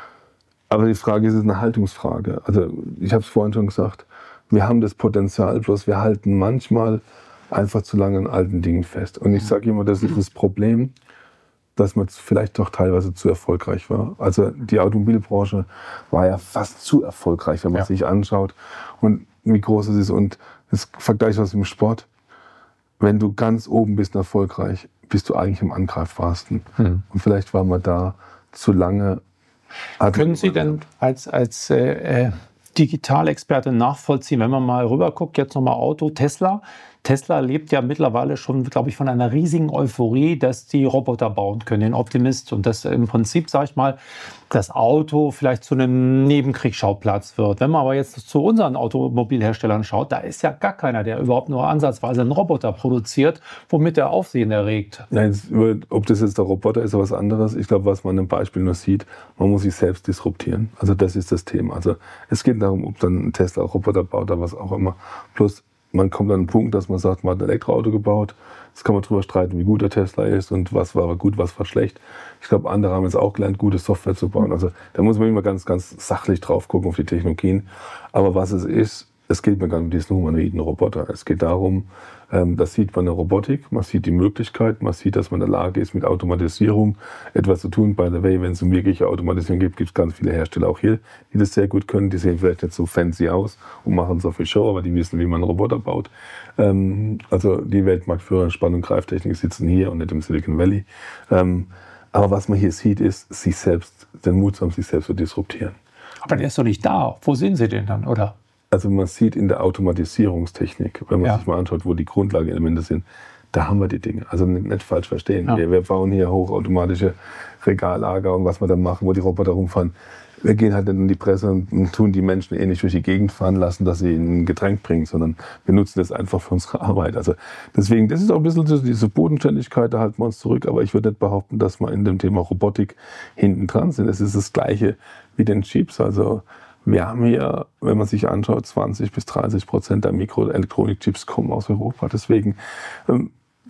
aber die Frage ist, es ist eine Haltungsfrage. Also ich habe es vorhin schon gesagt, wir haben das Potenzial, bloß wir halten manchmal einfach zu lange an alten Dingen fest. Und ich sage immer, das ist das Problem, dass man vielleicht doch teilweise zu erfolgreich war. Also die Automobilbranche war ja fast zu erfolgreich, wenn man ja. sich anschaut. Und wie groß es ist. Und das Vergleich aus dem Sport. Wenn du ganz oben bist und erfolgreich, bist du eigentlich im Angreifbarsten. Hm. Und vielleicht war man da zu lange. Können Sie denn als, als äh, Digitalexperte nachvollziehen, wenn man mal rüber guckt, jetzt nochmal Auto, Tesla. Tesla lebt ja mittlerweile schon, glaube ich, von einer riesigen Euphorie, dass die Roboter bauen können, den Optimist. Und dass im Prinzip, sage ich mal, das Auto vielleicht zu einem Nebenkriegsschauplatz wird. Wenn man aber jetzt zu unseren Automobilherstellern schaut, da ist ja gar keiner, der überhaupt nur ansatzweise einen Roboter produziert, womit er Aufsehen erregt. Nein, ob das jetzt der Roboter ist oder was anderes, ich glaube, was man im Beispiel nur sieht, man muss sich selbst disruptieren. Also das ist das Thema. Also es geht darum, ob dann ein Tesla Roboter baut oder was auch immer. Plus man kommt an einen Punkt, dass man sagt, man hat ein Elektroauto gebaut. Jetzt kann man darüber streiten, wie gut der Tesla ist und was war gut, was war schlecht. Ich glaube, andere haben jetzt auch gelernt, gute Software zu bauen. Also da muss man immer ganz, ganz sachlich drauf gucken auf die Technologien. Aber was es ist, es geht mir gar nicht um diesen humanoiden Roboter. Es geht darum, ähm, das sieht man in der Robotik, man sieht die Möglichkeit, man sieht, dass man in der Lage ist, mit Automatisierung etwas zu tun. By the way, wenn es um wirkliche Automatisierung gibt, gibt es ganz viele Hersteller auch hier, die das sehr gut können. Die sehen vielleicht nicht so fancy aus und machen so viel Show, aber die wissen, wie man einen Roboter baut. Ähm, also die Weltmarktführer in Spann- und Greiftechnik sitzen hier und nicht im Silicon Valley. Ähm, aber was man hier sieht, ist, sich selbst, den Mut zu haben, sich selbst zu disruptieren. Aber der ist doch nicht da. Wo sehen Sie den dann, oder? Also man sieht in der Automatisierungstechnik, wenn man ja. sich mal anschaut, wo die Grundlagenelemente sind, da haben wir die Dinge. Also nicht, nicht falsch verstehen. Ja. Wir, wir bauen hier hochautomatische Regallager und was wir dann machen, wo die Roboter rumfahren. Wir gehen halt nicht in die Presse und tun die Menschen eh nicht durch die Gegend fahren lassen, dass sie ihnen ein Getränk bringen, sondern wir nutzen das einfach für unsere Arbeit. Also deswegen, das ist auch ein bisschen diese Bodenständigkeit, da halten wir uns zurück. Aber ich würde nicht behaupten, dass wir in dem Thema Robotik hinten dran sind. Es ist das Gleiche wie den Chips. Also wir haben hier, wenn man sich anschaut, zwanzig bis dreißig Prozent der Mikroelektronikchips kommen aus Europa. Deswegen, ähm,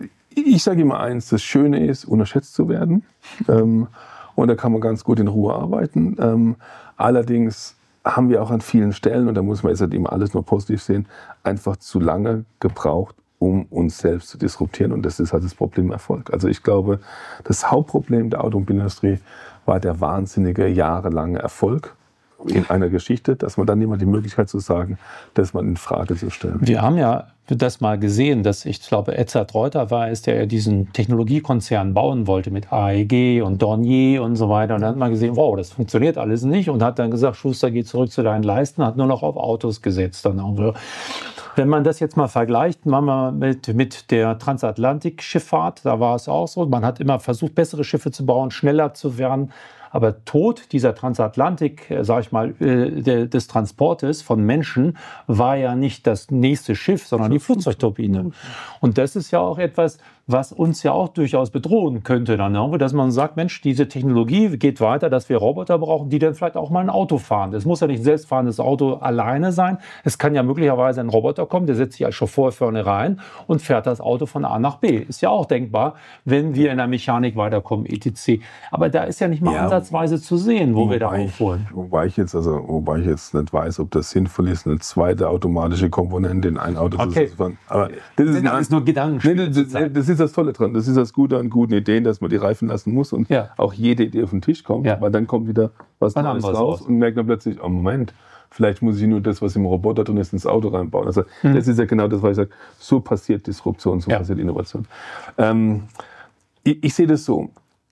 ich sage immer eins, das Schöne ist, unterschätzt zu werden. Ähm, und da kann man ganz gut in Ruhe arbeiten. Ähm, allerdings haben wir auch an vielen Stellen, und da muss man jetzt halt immer alles nur positiv sehen, einfach zu lange gebraucht, um uns selbst zu disruptieren. Und das ist halt das Problem Erfolg. Also ich glaube, das Hauptproblem der Automobilindustrie war der wahnsinnige, jahrelange Erfolg in einer Geschichte, dass man dann immer die Möglichkeit zu sagen, dass man in Frage zu stellen. Wir haben ja das mal gesehen, dass ich glaube, Edzard Reuter war es, der diesen Technologiekonzern bauen wollte mit A E G und Dornier und so weiter. Und dann hat man gesehen, wow, das funktioniert alles nicht und hat dann gesagt, Schuster, geh zurück zu deinen Leisten, hat nur noch auf Autos gesetzt. Dann auch. Wenn man das jetzt mal vergleicht, machen wir mit, mit der Transatlantikschifffahrt, da war es auch so, man hat immer versucht, bessere Schiffe zu bauen, schneller zu werden. Aber Tod dieser Transatlantik, sage ich mal, äh, des Transportes von Menschen war ja nicht das nächste Schiff, sondern die Flugzeugturbine. Und das ist ja auch etwas, was uns ja auch durchaus bedrohen könnte, dann, dass man sagt, Mensch, diese Technologie geht weiter, dass wir Roboter brauchen, die dann vielleicht auch mal ein Auto fahren. Das muss ja nicht ein selbstfahrendes Auto alleine sein. Es kann ja möglicherweise ein Roboter kommen, der setzt sich als Chauffeur vorne rein und fährt das Auto von A nach B. Ist ja auch denkbar, wenn wir in der Mechanik weiterkommen, et cetera. Aber da ist ja nicht mal ja, ansatzweise zu sehen, wo wir da aufholen. Wobei ich jetzt, also, wobei ich jetzt nicht weiß, ob das sinnvoll ist, eine zweite automatische Komponente in ein Auto okay. zu fahren. Aber das ist, das ist nur Gedanken. Nee, das, das ist das Tolle dran. Das ist das Gute an guten Ideen, dass man die reifen lassen muss und ja. auch jede Idee auf den Tisch kommt, ja. weil dann kommt wieder was Neues raus, raus und merkt dann plötzlich, oh Moment, vielleicht muss ich nur das, was im Roboter drin ist, ins Auto reinbauen. Also mhm. das ist ja genau das, was ich sage, so passiert Disruption, so ja. passiert Innovation. Ähm, ich, ich sehe das so,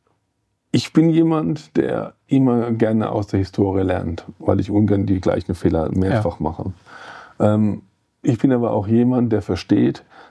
ich bin jemand, der immer gerne aus der Historie lernt, weil ich ungern die gleichen Fehler mehrfach ja. mache. Ähm, ich bin aber auch jemand, der versteht,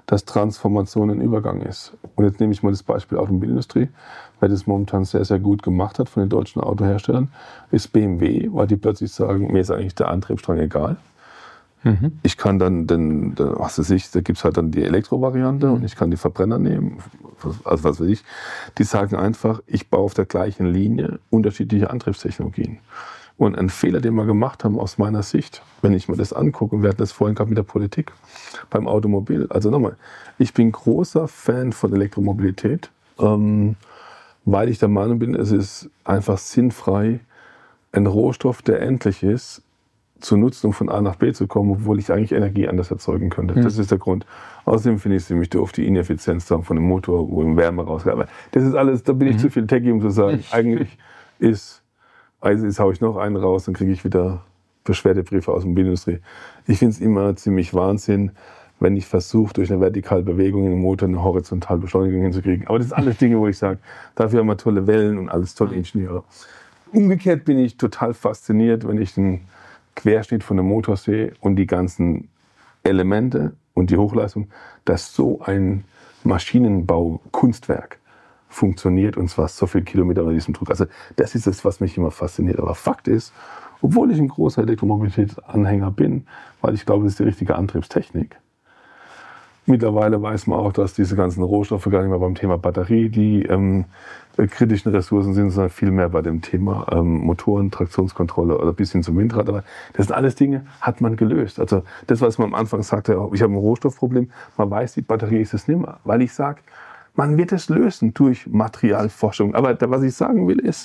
dass Transformation ein Übergang ist. Und jetzt nehme ich mal das Beispiel Automobilindustrie, weil das momentan sehr, sehr gut gemacht hat von den deutschen Autoherstellern, ist B M W, weil die plötzlich sagen, mir ist eigentlich der Antriebsstrang egal. Mhm. Ich kann dann, den, den, was weiß ich, da gibt es halt dann die Elektrovariante mhm. und ich kann die Verbrenner nehmen, also was weiß ich. Die sagen einfach, ich baue auf der gleichen Linie unterschiedliche Antriebstechnologien. Und ein Fehler, den wir gemacht haben aus meiner Sicht, wenn ich mir das angucke, und wir hatten das vorhin gerade mit der Politik beim Automobil. Also nochmal, ich bin großer Fan von Elektromobilität, ähm, weil ich der Meinung bin, es ist einfach sinnfrei, einen Rohstoff, der endlich ist, zu nutzen, um von A nach B zu kommen, obwohl ich eigentlich Energie anders erzeugen könnte. Mhm. Das ist der Grund. Außerdem finde ich es ziemlich doof, die Ineffizienz von dem Motor, wo im Wärme rausgeht. Aber das ist alles, da bin ich mhm. zu viel Techie, um zu sagen, eigentlich ist, also jetzt haue ich noch einen raus, dann kriege ich wieder Beschwerdebriefe aus der Automobilindustrie. Ich finde es immer ziemlich Wahnsinn, wenn ich versuche, durch eine vertikale Bewegung in den Motor eine horizontale Beschleunigung hinzukriegen. Aber das sind alles Dinge, wo ich sage, dafür haben wir tolle Wellen und alles tolle Ingenieure. Umgekehrt bin ich total fasziniert, wenn ich den Querschnitt von dem Motor sehe und die ganzen Elemente und die Hochleistung, dass so ein Maschinenbau-Kunstwerk funktioniert und zwar so viele Kilometer bei diesem Druck. Also das ist es, was mich immer fasziniert. Aber Fakt ist, obwohl ich ein großer Elektromobilitätsanhänger bin, weil ich glaube, das ist die richtige Antriebstechnik. Mittlerweile weiß man auch, dass diese ganzen Rohstoffe gar nicht mehr beim Thema Batterie die ähm, kritischen Ressourcen sind, sondern viel mehr bei dem Thema ähm, Motoren, Traktionskontrolle oder bis hin zum Windrad. Aber das sind alles Dinge, hat man gelöst. Also das, was man am Anfang sagte, ich habe ein Rohstoffproblem, man weiß, die Batterie ist es nicht mehr. Weil ich sage, man wird es lösen durch Materialforschung. Aber da, was ich sagen will, ist,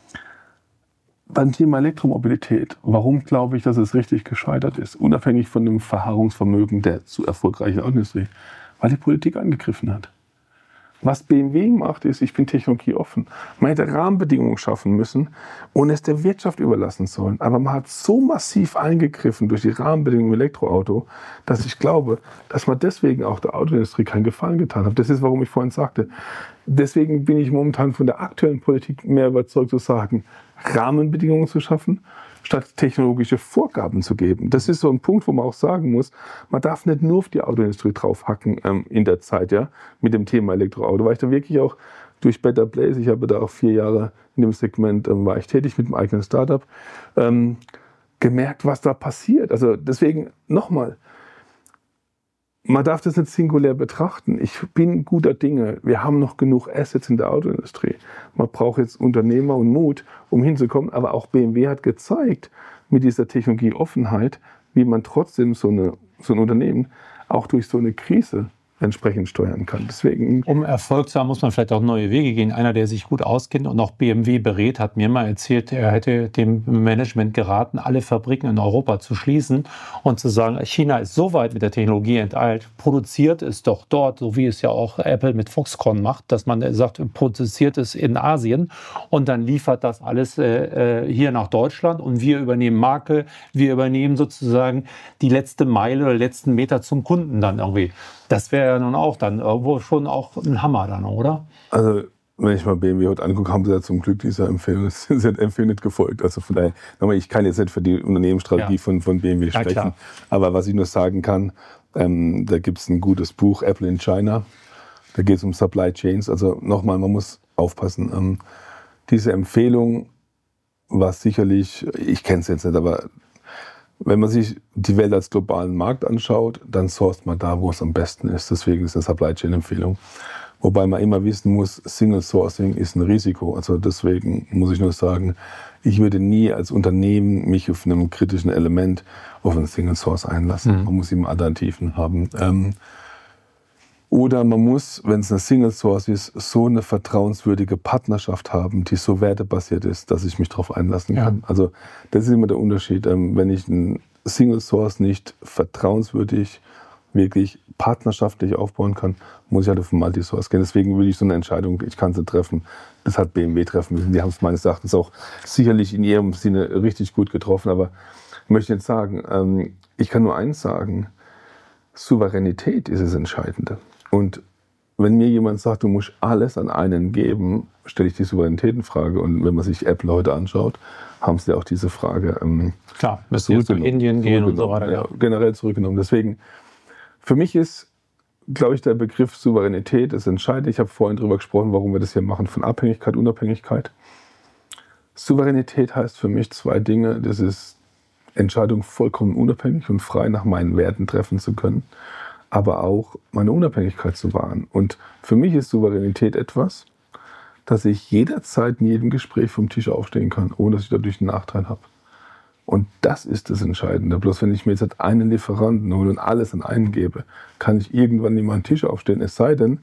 beim Thema Elektromobilität, warum glaube ich, dass es richtig gescheitert ist, unabhängig von dem Verharrungsvermögen der zu erfolgreichen Autoindustrie, weil die Politik angegriffen hat. Was B M W macht, ist, ich bin technologieoffen. Man hätte Rahmenbedingungen schaffen müssen und es der Wirtschaft überlassen sollen. Aber man hat so massiv eingegriffen durch die Rahmenbedingungen im Elektroauto, dass ich glaube, dass man deswegen auch der Autoindustrie keinen Gefallen getan hat. Das ist, warum ich vorhin sagte. Deswegen bin ich momentan von der aktuellen Politik mehr überzeugt zu sagen, Rahmenbedingungen zu schaffen, statt technologische Vorgaben zu geben. Das ist so ein Punkt, wo man auch sagen muss, man darf nicht nur auf die Autoindustrie draufhacken ähm, in der Zeit, ja, mit dem Thema Elektroauto, weil ich da wirklich auch durch Better Place, ich habe da auch vier Jahre in dem Segment, ähm, war ich tätig mit einem eigenen Startup, ähm, gemerkt, was da passiert. Also deswegen nochmal, man darf das nicht singulär betrachten. Ich bin guter Dinge. Wir haben noch genug Assets in der Autoindustrie. Man braucht jetzt Unternehmer und Mut, um hinzukommen. Aber auch B M W hat gezeigt, mit dieser Technologieoffenheit, wie man trotzdem so, eine, so ein Unternehmen auch durch so eine Krise entsprechend steuern kann. Deswegen, um Erfolg zu haben, muss man vielleicht auch neue Wege gehen. Einer, der sich gut auskennt und auch B M W berät, hat mir mal erzählt, er hätte dem Management geraten, alle Fabriken in Europa zu schließen und zu sagen, China ist so weit mit der Technologie enteilt, produziert es doch dort, so wie es ja auch Apple mit Foxconn macht, dass man sagt, produziert es in Asien und dann liefert das alles äh, hier nach Deutschland und wir übernehmen Marke, wir übernehmen sozusagen die letzte Meile oder letzten Meter zum Kunden dann irgendwie. Das wäre ja nun auch dann irgendwo schon auch ein Hammer dann, oder? Also, wenn ich mal B M W heute angucke, haben sie ja zum Glück dieser Empfehlung, sind der Empfehlung nicht gefolgt. Also von daher, nochmal, ich kann jetzt nicht für die Unternehmensstrategie ja. von, von B M W sprechen. Ja, aber was ich nur sagen kann, ähm, da gibt es ein gutes Buch, Apple in China. Da geht es um Supply Chains. Also nochmal, man muss aufpassen. Ähm, diese Empfehlung war sicherlich, ich kenne es jetzt nicht, aber wenn man sich die Welt als globalen Markt anschaut, dann sourced man da, wo es am besten ist. Deswegen ist eine Supply Chain Empfehlung. Wobei man immer wissen muss, Single Sourcing ist ein Risiko. Also deswegen muss ich nur sagen, ich würde nie als Unternehmen mich auf einem kritischen Element auf einen Single Source einlassen. Mhm. Man muss immer Alternativen haben. Ähm, Oder man muss, wenn es eine Single Source ist, so eine vertrauenswürdige Partnerschaft haben, die so wertebasiert ist, dass ich mich darauf einlassen kann. Ja. Also das ist immer der Unterschied. Wenn ich einen Single Source nicht vertrauenswürdig, wirklich partnerschaftlich aufbauen kann, muss ich halt auf einen Multi-Source gehen. Deswegen will ich so eine Entscheidung, ich kann sie treffen. Das hat B M W treffen müssen. Die haben es meines Erachtens auch sicherlich in ihrem Sinne richtig gut getroffen. Aber ich möchte jetzt sagen, ich kann nur eins sagen, Souveränität ist das Entscheidende. Und wenn mir jemand sagt, du musst alles an einen geben, stelle ich die Souveränitätenfrage. Und wenn man sich Apple heute anschaut, haben sie auch diese Frage ähm, Klar, müssen jetzt nach Indien gehen und so weiter. Ja, generell zurückgenommen. Deswegen, für mich ist glaube ich, der Begriff Souveränität ist entscheidend. Ich habe vorhin darüber gesprochen, warum wir das hier machen, von Abhängigkeit, Unabhängigkeit. Souveränität heißt für mich zwei Dinge. Das ist Entscheidungen vollkommen unabhängig und frei nach meinen Werten treffen zu können, aber auch meine Unabhängigkeit zu wahren. Und für mich ist Souveränität etwas, dass ich jederzeit in jedem Gespräch vom Tisch aufstehen kann, ohne dass ich dadurch einen Nachteil habe. Und das ist das Entscheidende. Bloß wenn ich mir jetzt einen Lieferanten hole und alles an einen gebe, kann ich irgendwann nicht mal einen Tisch aufstehen. Es sei denn,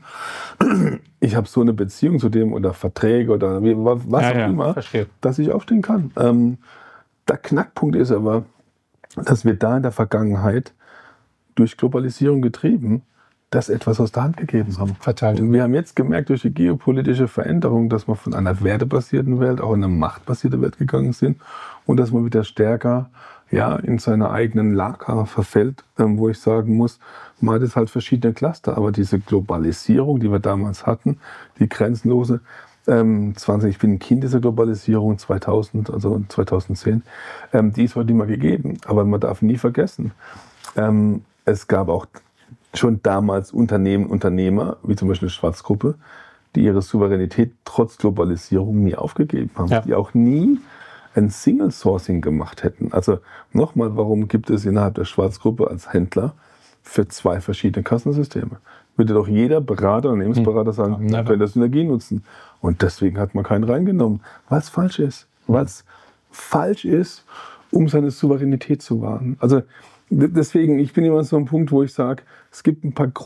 ich habe so eine Beziehung zu dem oder Verträge oder was ja, auch ja, immer, verstehe. dass ich aufstehen kann. Ähm, der Knackpunkt ist aber, dass wir da in der Vergangenheit durch Globalisierung getrieben das etwas aus der Hand gegeben haben. Verteilt. Und wir haben jetzt gemerkt, durch die geopolitische Veränderung, dass wir von einer wertebasierten Welt auch in eine machtbasierte Welt gegangen sind und dass man wieder stärker ja, in seiner eigenen Lager verfällt, ähm, wo ich sagen muss, man hat jetzt halt verschiedene Cluster, aber diese Globalisierung, die wir damals hatten, die grenzenlose, ähm, zwanzig, ich bin ein Kind dieser Globalisierung, zweitausend, also zweitausendzehn, ähm, die ist heute nicht mehr gegeben, aber man darf nie vergessen, ähm, es gab auch schon damals Unternehmen, Unternehmer, wie zum Beispiel eine Schwarzgruppe, die ihre Souveränität trotz Globalisierung nie aufgegeben haben, ja. Die auch nie ein Single-Sourcing gemacht hätten. Also nochmal, warum gibt es innerhalb der Schwarzgruppe als Händler für zwei verschiedene Kassensysteme? Würde doch jeder Berater, Unternehmensberater sagen, ja, können das Synergie nutzen. Und deswegen hat man keinen reingenommen, weil es falsch ist. Weil es falsch ist, um seine Souveränität zu wahren. Also deswegen, ich bin immer so am Punkt, wo ich sage, es gibt ein paar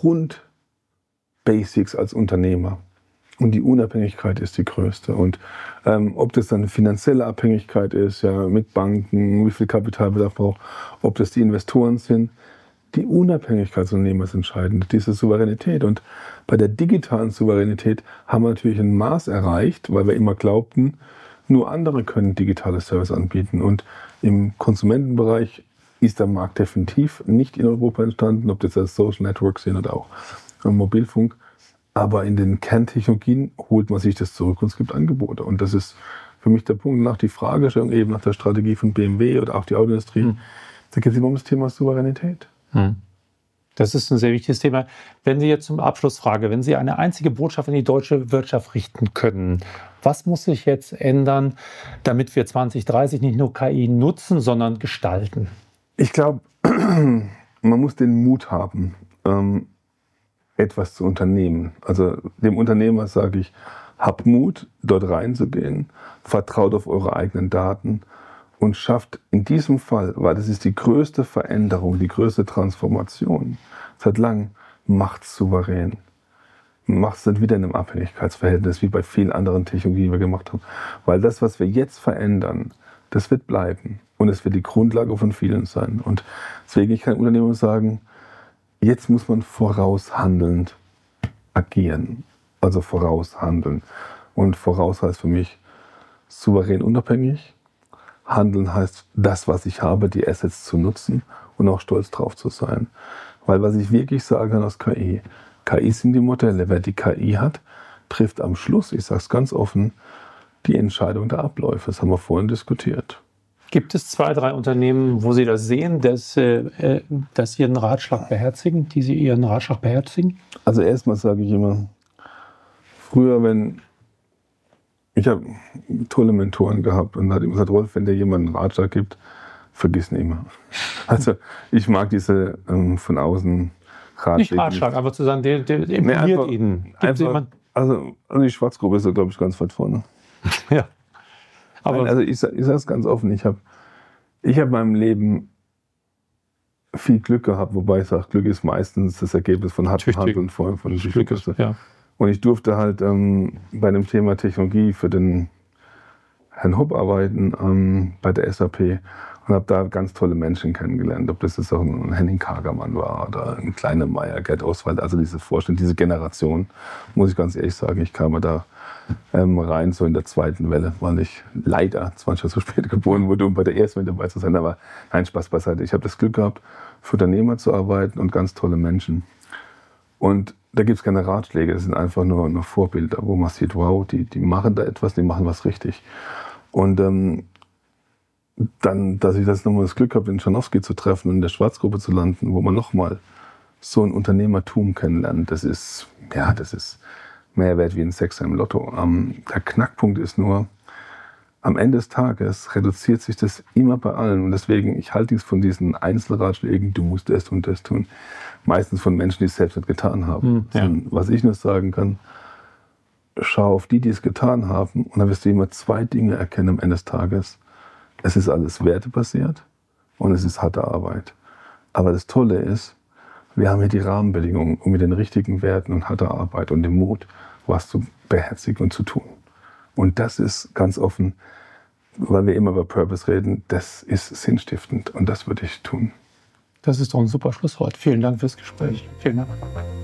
Grund-Basics als Unternehmer. Und die Unabhängigkeit ist die größte. Und ähm, ob das dann eine finanzielle Abhängigkeit ist, ja, mit Banken, wie viel Kapitalbedarf braucht, ob das die Investoren sind, die Unabhängigkeit des Unternehmers ist entscheidend, diese Souveränität. Und bei der digitalen Souveränität haben wir natürlich ein Maß erreicht, weil wir immer glaubten, nur andere können digitale Services anbieten. Und im Konsumentenbereich ist der Markt definitiv nicht in Europa entstanden, ob das jetzt Social Networks sind oder auch Mobilfunk. Aber in den Kerntechnologien holt man sich das zurück und es gibt Angebote. Und das ist für mich der Punkt nach die Fragestellung, eben nach der Strategie von B M W oder auch die Autoindustrie. Hm. Da geht es immer um das Thema Souveränität. Hm. Das ist ein sehr wichtiges Thema. Wenn Sie jetzt zum Abschluss frage, wenn Sie eine einzige Botschaft in die deutsche Wirtschaft richten können, was muss sich jetzt ändern, damit wir zwanzig dreißig nicht nur K I nutzen, sondern gestalten? Ich glaube, man muss den Mut haben, ähm, etwas zu unternehmen. Also dem Unternehmer sage ich, habt Mut, dort reinzugehen, vertraut auf eure eigenen Daten und schafft in diesem Fall, weil das ist die größte Veränderung, die größte Transformation seit langem, macht's souverän. Macht's nicht wieder in einem Abhängigkeitsverhältnis, wie bei vielen anderen Technologien, die wir gemacht haben. Weil das, was wir jetzt verändern, das wird bleiben. Und es wird die Grundlage von vielen sein. Und deswegen, ich kann Unternehmer sagen, jetzt muss man voraushandelnd agieren. Also voraushandeln. Und voraus heißt für mich souverän unabhängig. Handeln heißt, das, was ich habe, die Assets zu nutzen und auch stolz drauf zu sein. Weil was ich wirklich sagen kann aus K I, K I sind die Modelle. Wer die K I hat, trifft am Schluss, ich sage es ganz offen, die Entscheidung der Abläufe. Das haben wir vorhin diskutiert. Gibt es zwei, drei Unternehmen, wo Sie das sehen, dass, äh, dass Sie Ihren Ratschlag beherzigen, die Sie Ihren Ratschlag beherzigen? Also erstmal sage ich immer, früher, wenn, ich habe tolle Mentoren gehabt und hat immer gesagt, Rolf, wenn dir jemand einen Ratschlag gibt, vergiss ihn immer. Also ich mag diese ähm, von außen Ratschläge. Nicht Ratschlag, aber zu sagen, der, der imponiert nee, einfach, Ihnen. Gibt einfach, also, also die Schwarzgruppe ist da, glaube ich, ganz weit vorne. Ja. Aber Nein, also ich, ich sage es ganz offen, ich habe ich hab in meinem Leben viel Glück gehabt, wobei ich sage, Glück ist meistens das Ergebnis von hartem Handeln von, von Glück. Ja. Und ich durfte halt ähm, bei dem Thema Technologie für den Herrn Hopp arbeiten, ähm, bei der S A P und habe da ganz tolle Menschen kennengelernt. Ob das jetzt auch ein Henning Kagermann war oder ein kleiner Meier, Gerd Oswald, also diese Vorstellung, diese Generation, muss ich ganz ehrlich sagen, ich kam da ähm, rein, so in der zweiten Welle, weil ich leider zwanzig Jahre zu spät geboren wurde, um bei der ersten Welle dabei zu sein. Aber nein, Spaß beiseite. Ich habe das Glück gehabt, für Unternehmer zu arbeiten und ganz tolle Menschen. Und da gibt es keine Ratschläge, das sind einfach nur, nur Vorbilder, wo man sieht, wow, die, die machen da etwas, die machen was richtig. Und ähm, dann, dass ich das nochmal das Glück habe, den Schanowski zu treffen und in der Schwarzgruppe zu landen, wo man nochmal so ein Unternehmertum kennenlernen, das ist, ja, das ist mehr wert wie ein Sechser im Lotto. Ähm, der Knackpunkt ist nur, am Ende des Tages reduziert sich das immer bei allen. Und deswegen, ich halte nichts von diesen Einzelratschlägen, du musst das und das tun. Meistens von Menschen, die es selbst nicht getan haben. Hm, ja. Was ich nur sagen kann, schau auf die, die es getan haben, und dann wirst du immer zwei Dinge erkennen am Ende des Tages. Es ist alles wertebasiert und es ist harte Arbeit. Aber das Tolle ist, wir haben hier die Rahmenbedingungen, um mit den richtigen Werten und harter Arbeit und dem Mut, was zu beherzigen und zu tun. Und das ist ganz offen, weil wir immer über Purpose reden, das ist sinnstiftend und das würde ich tun. Das ist doch ein super Schlusswort. Vielen Dank fürs Gespräch. Vielen Dank.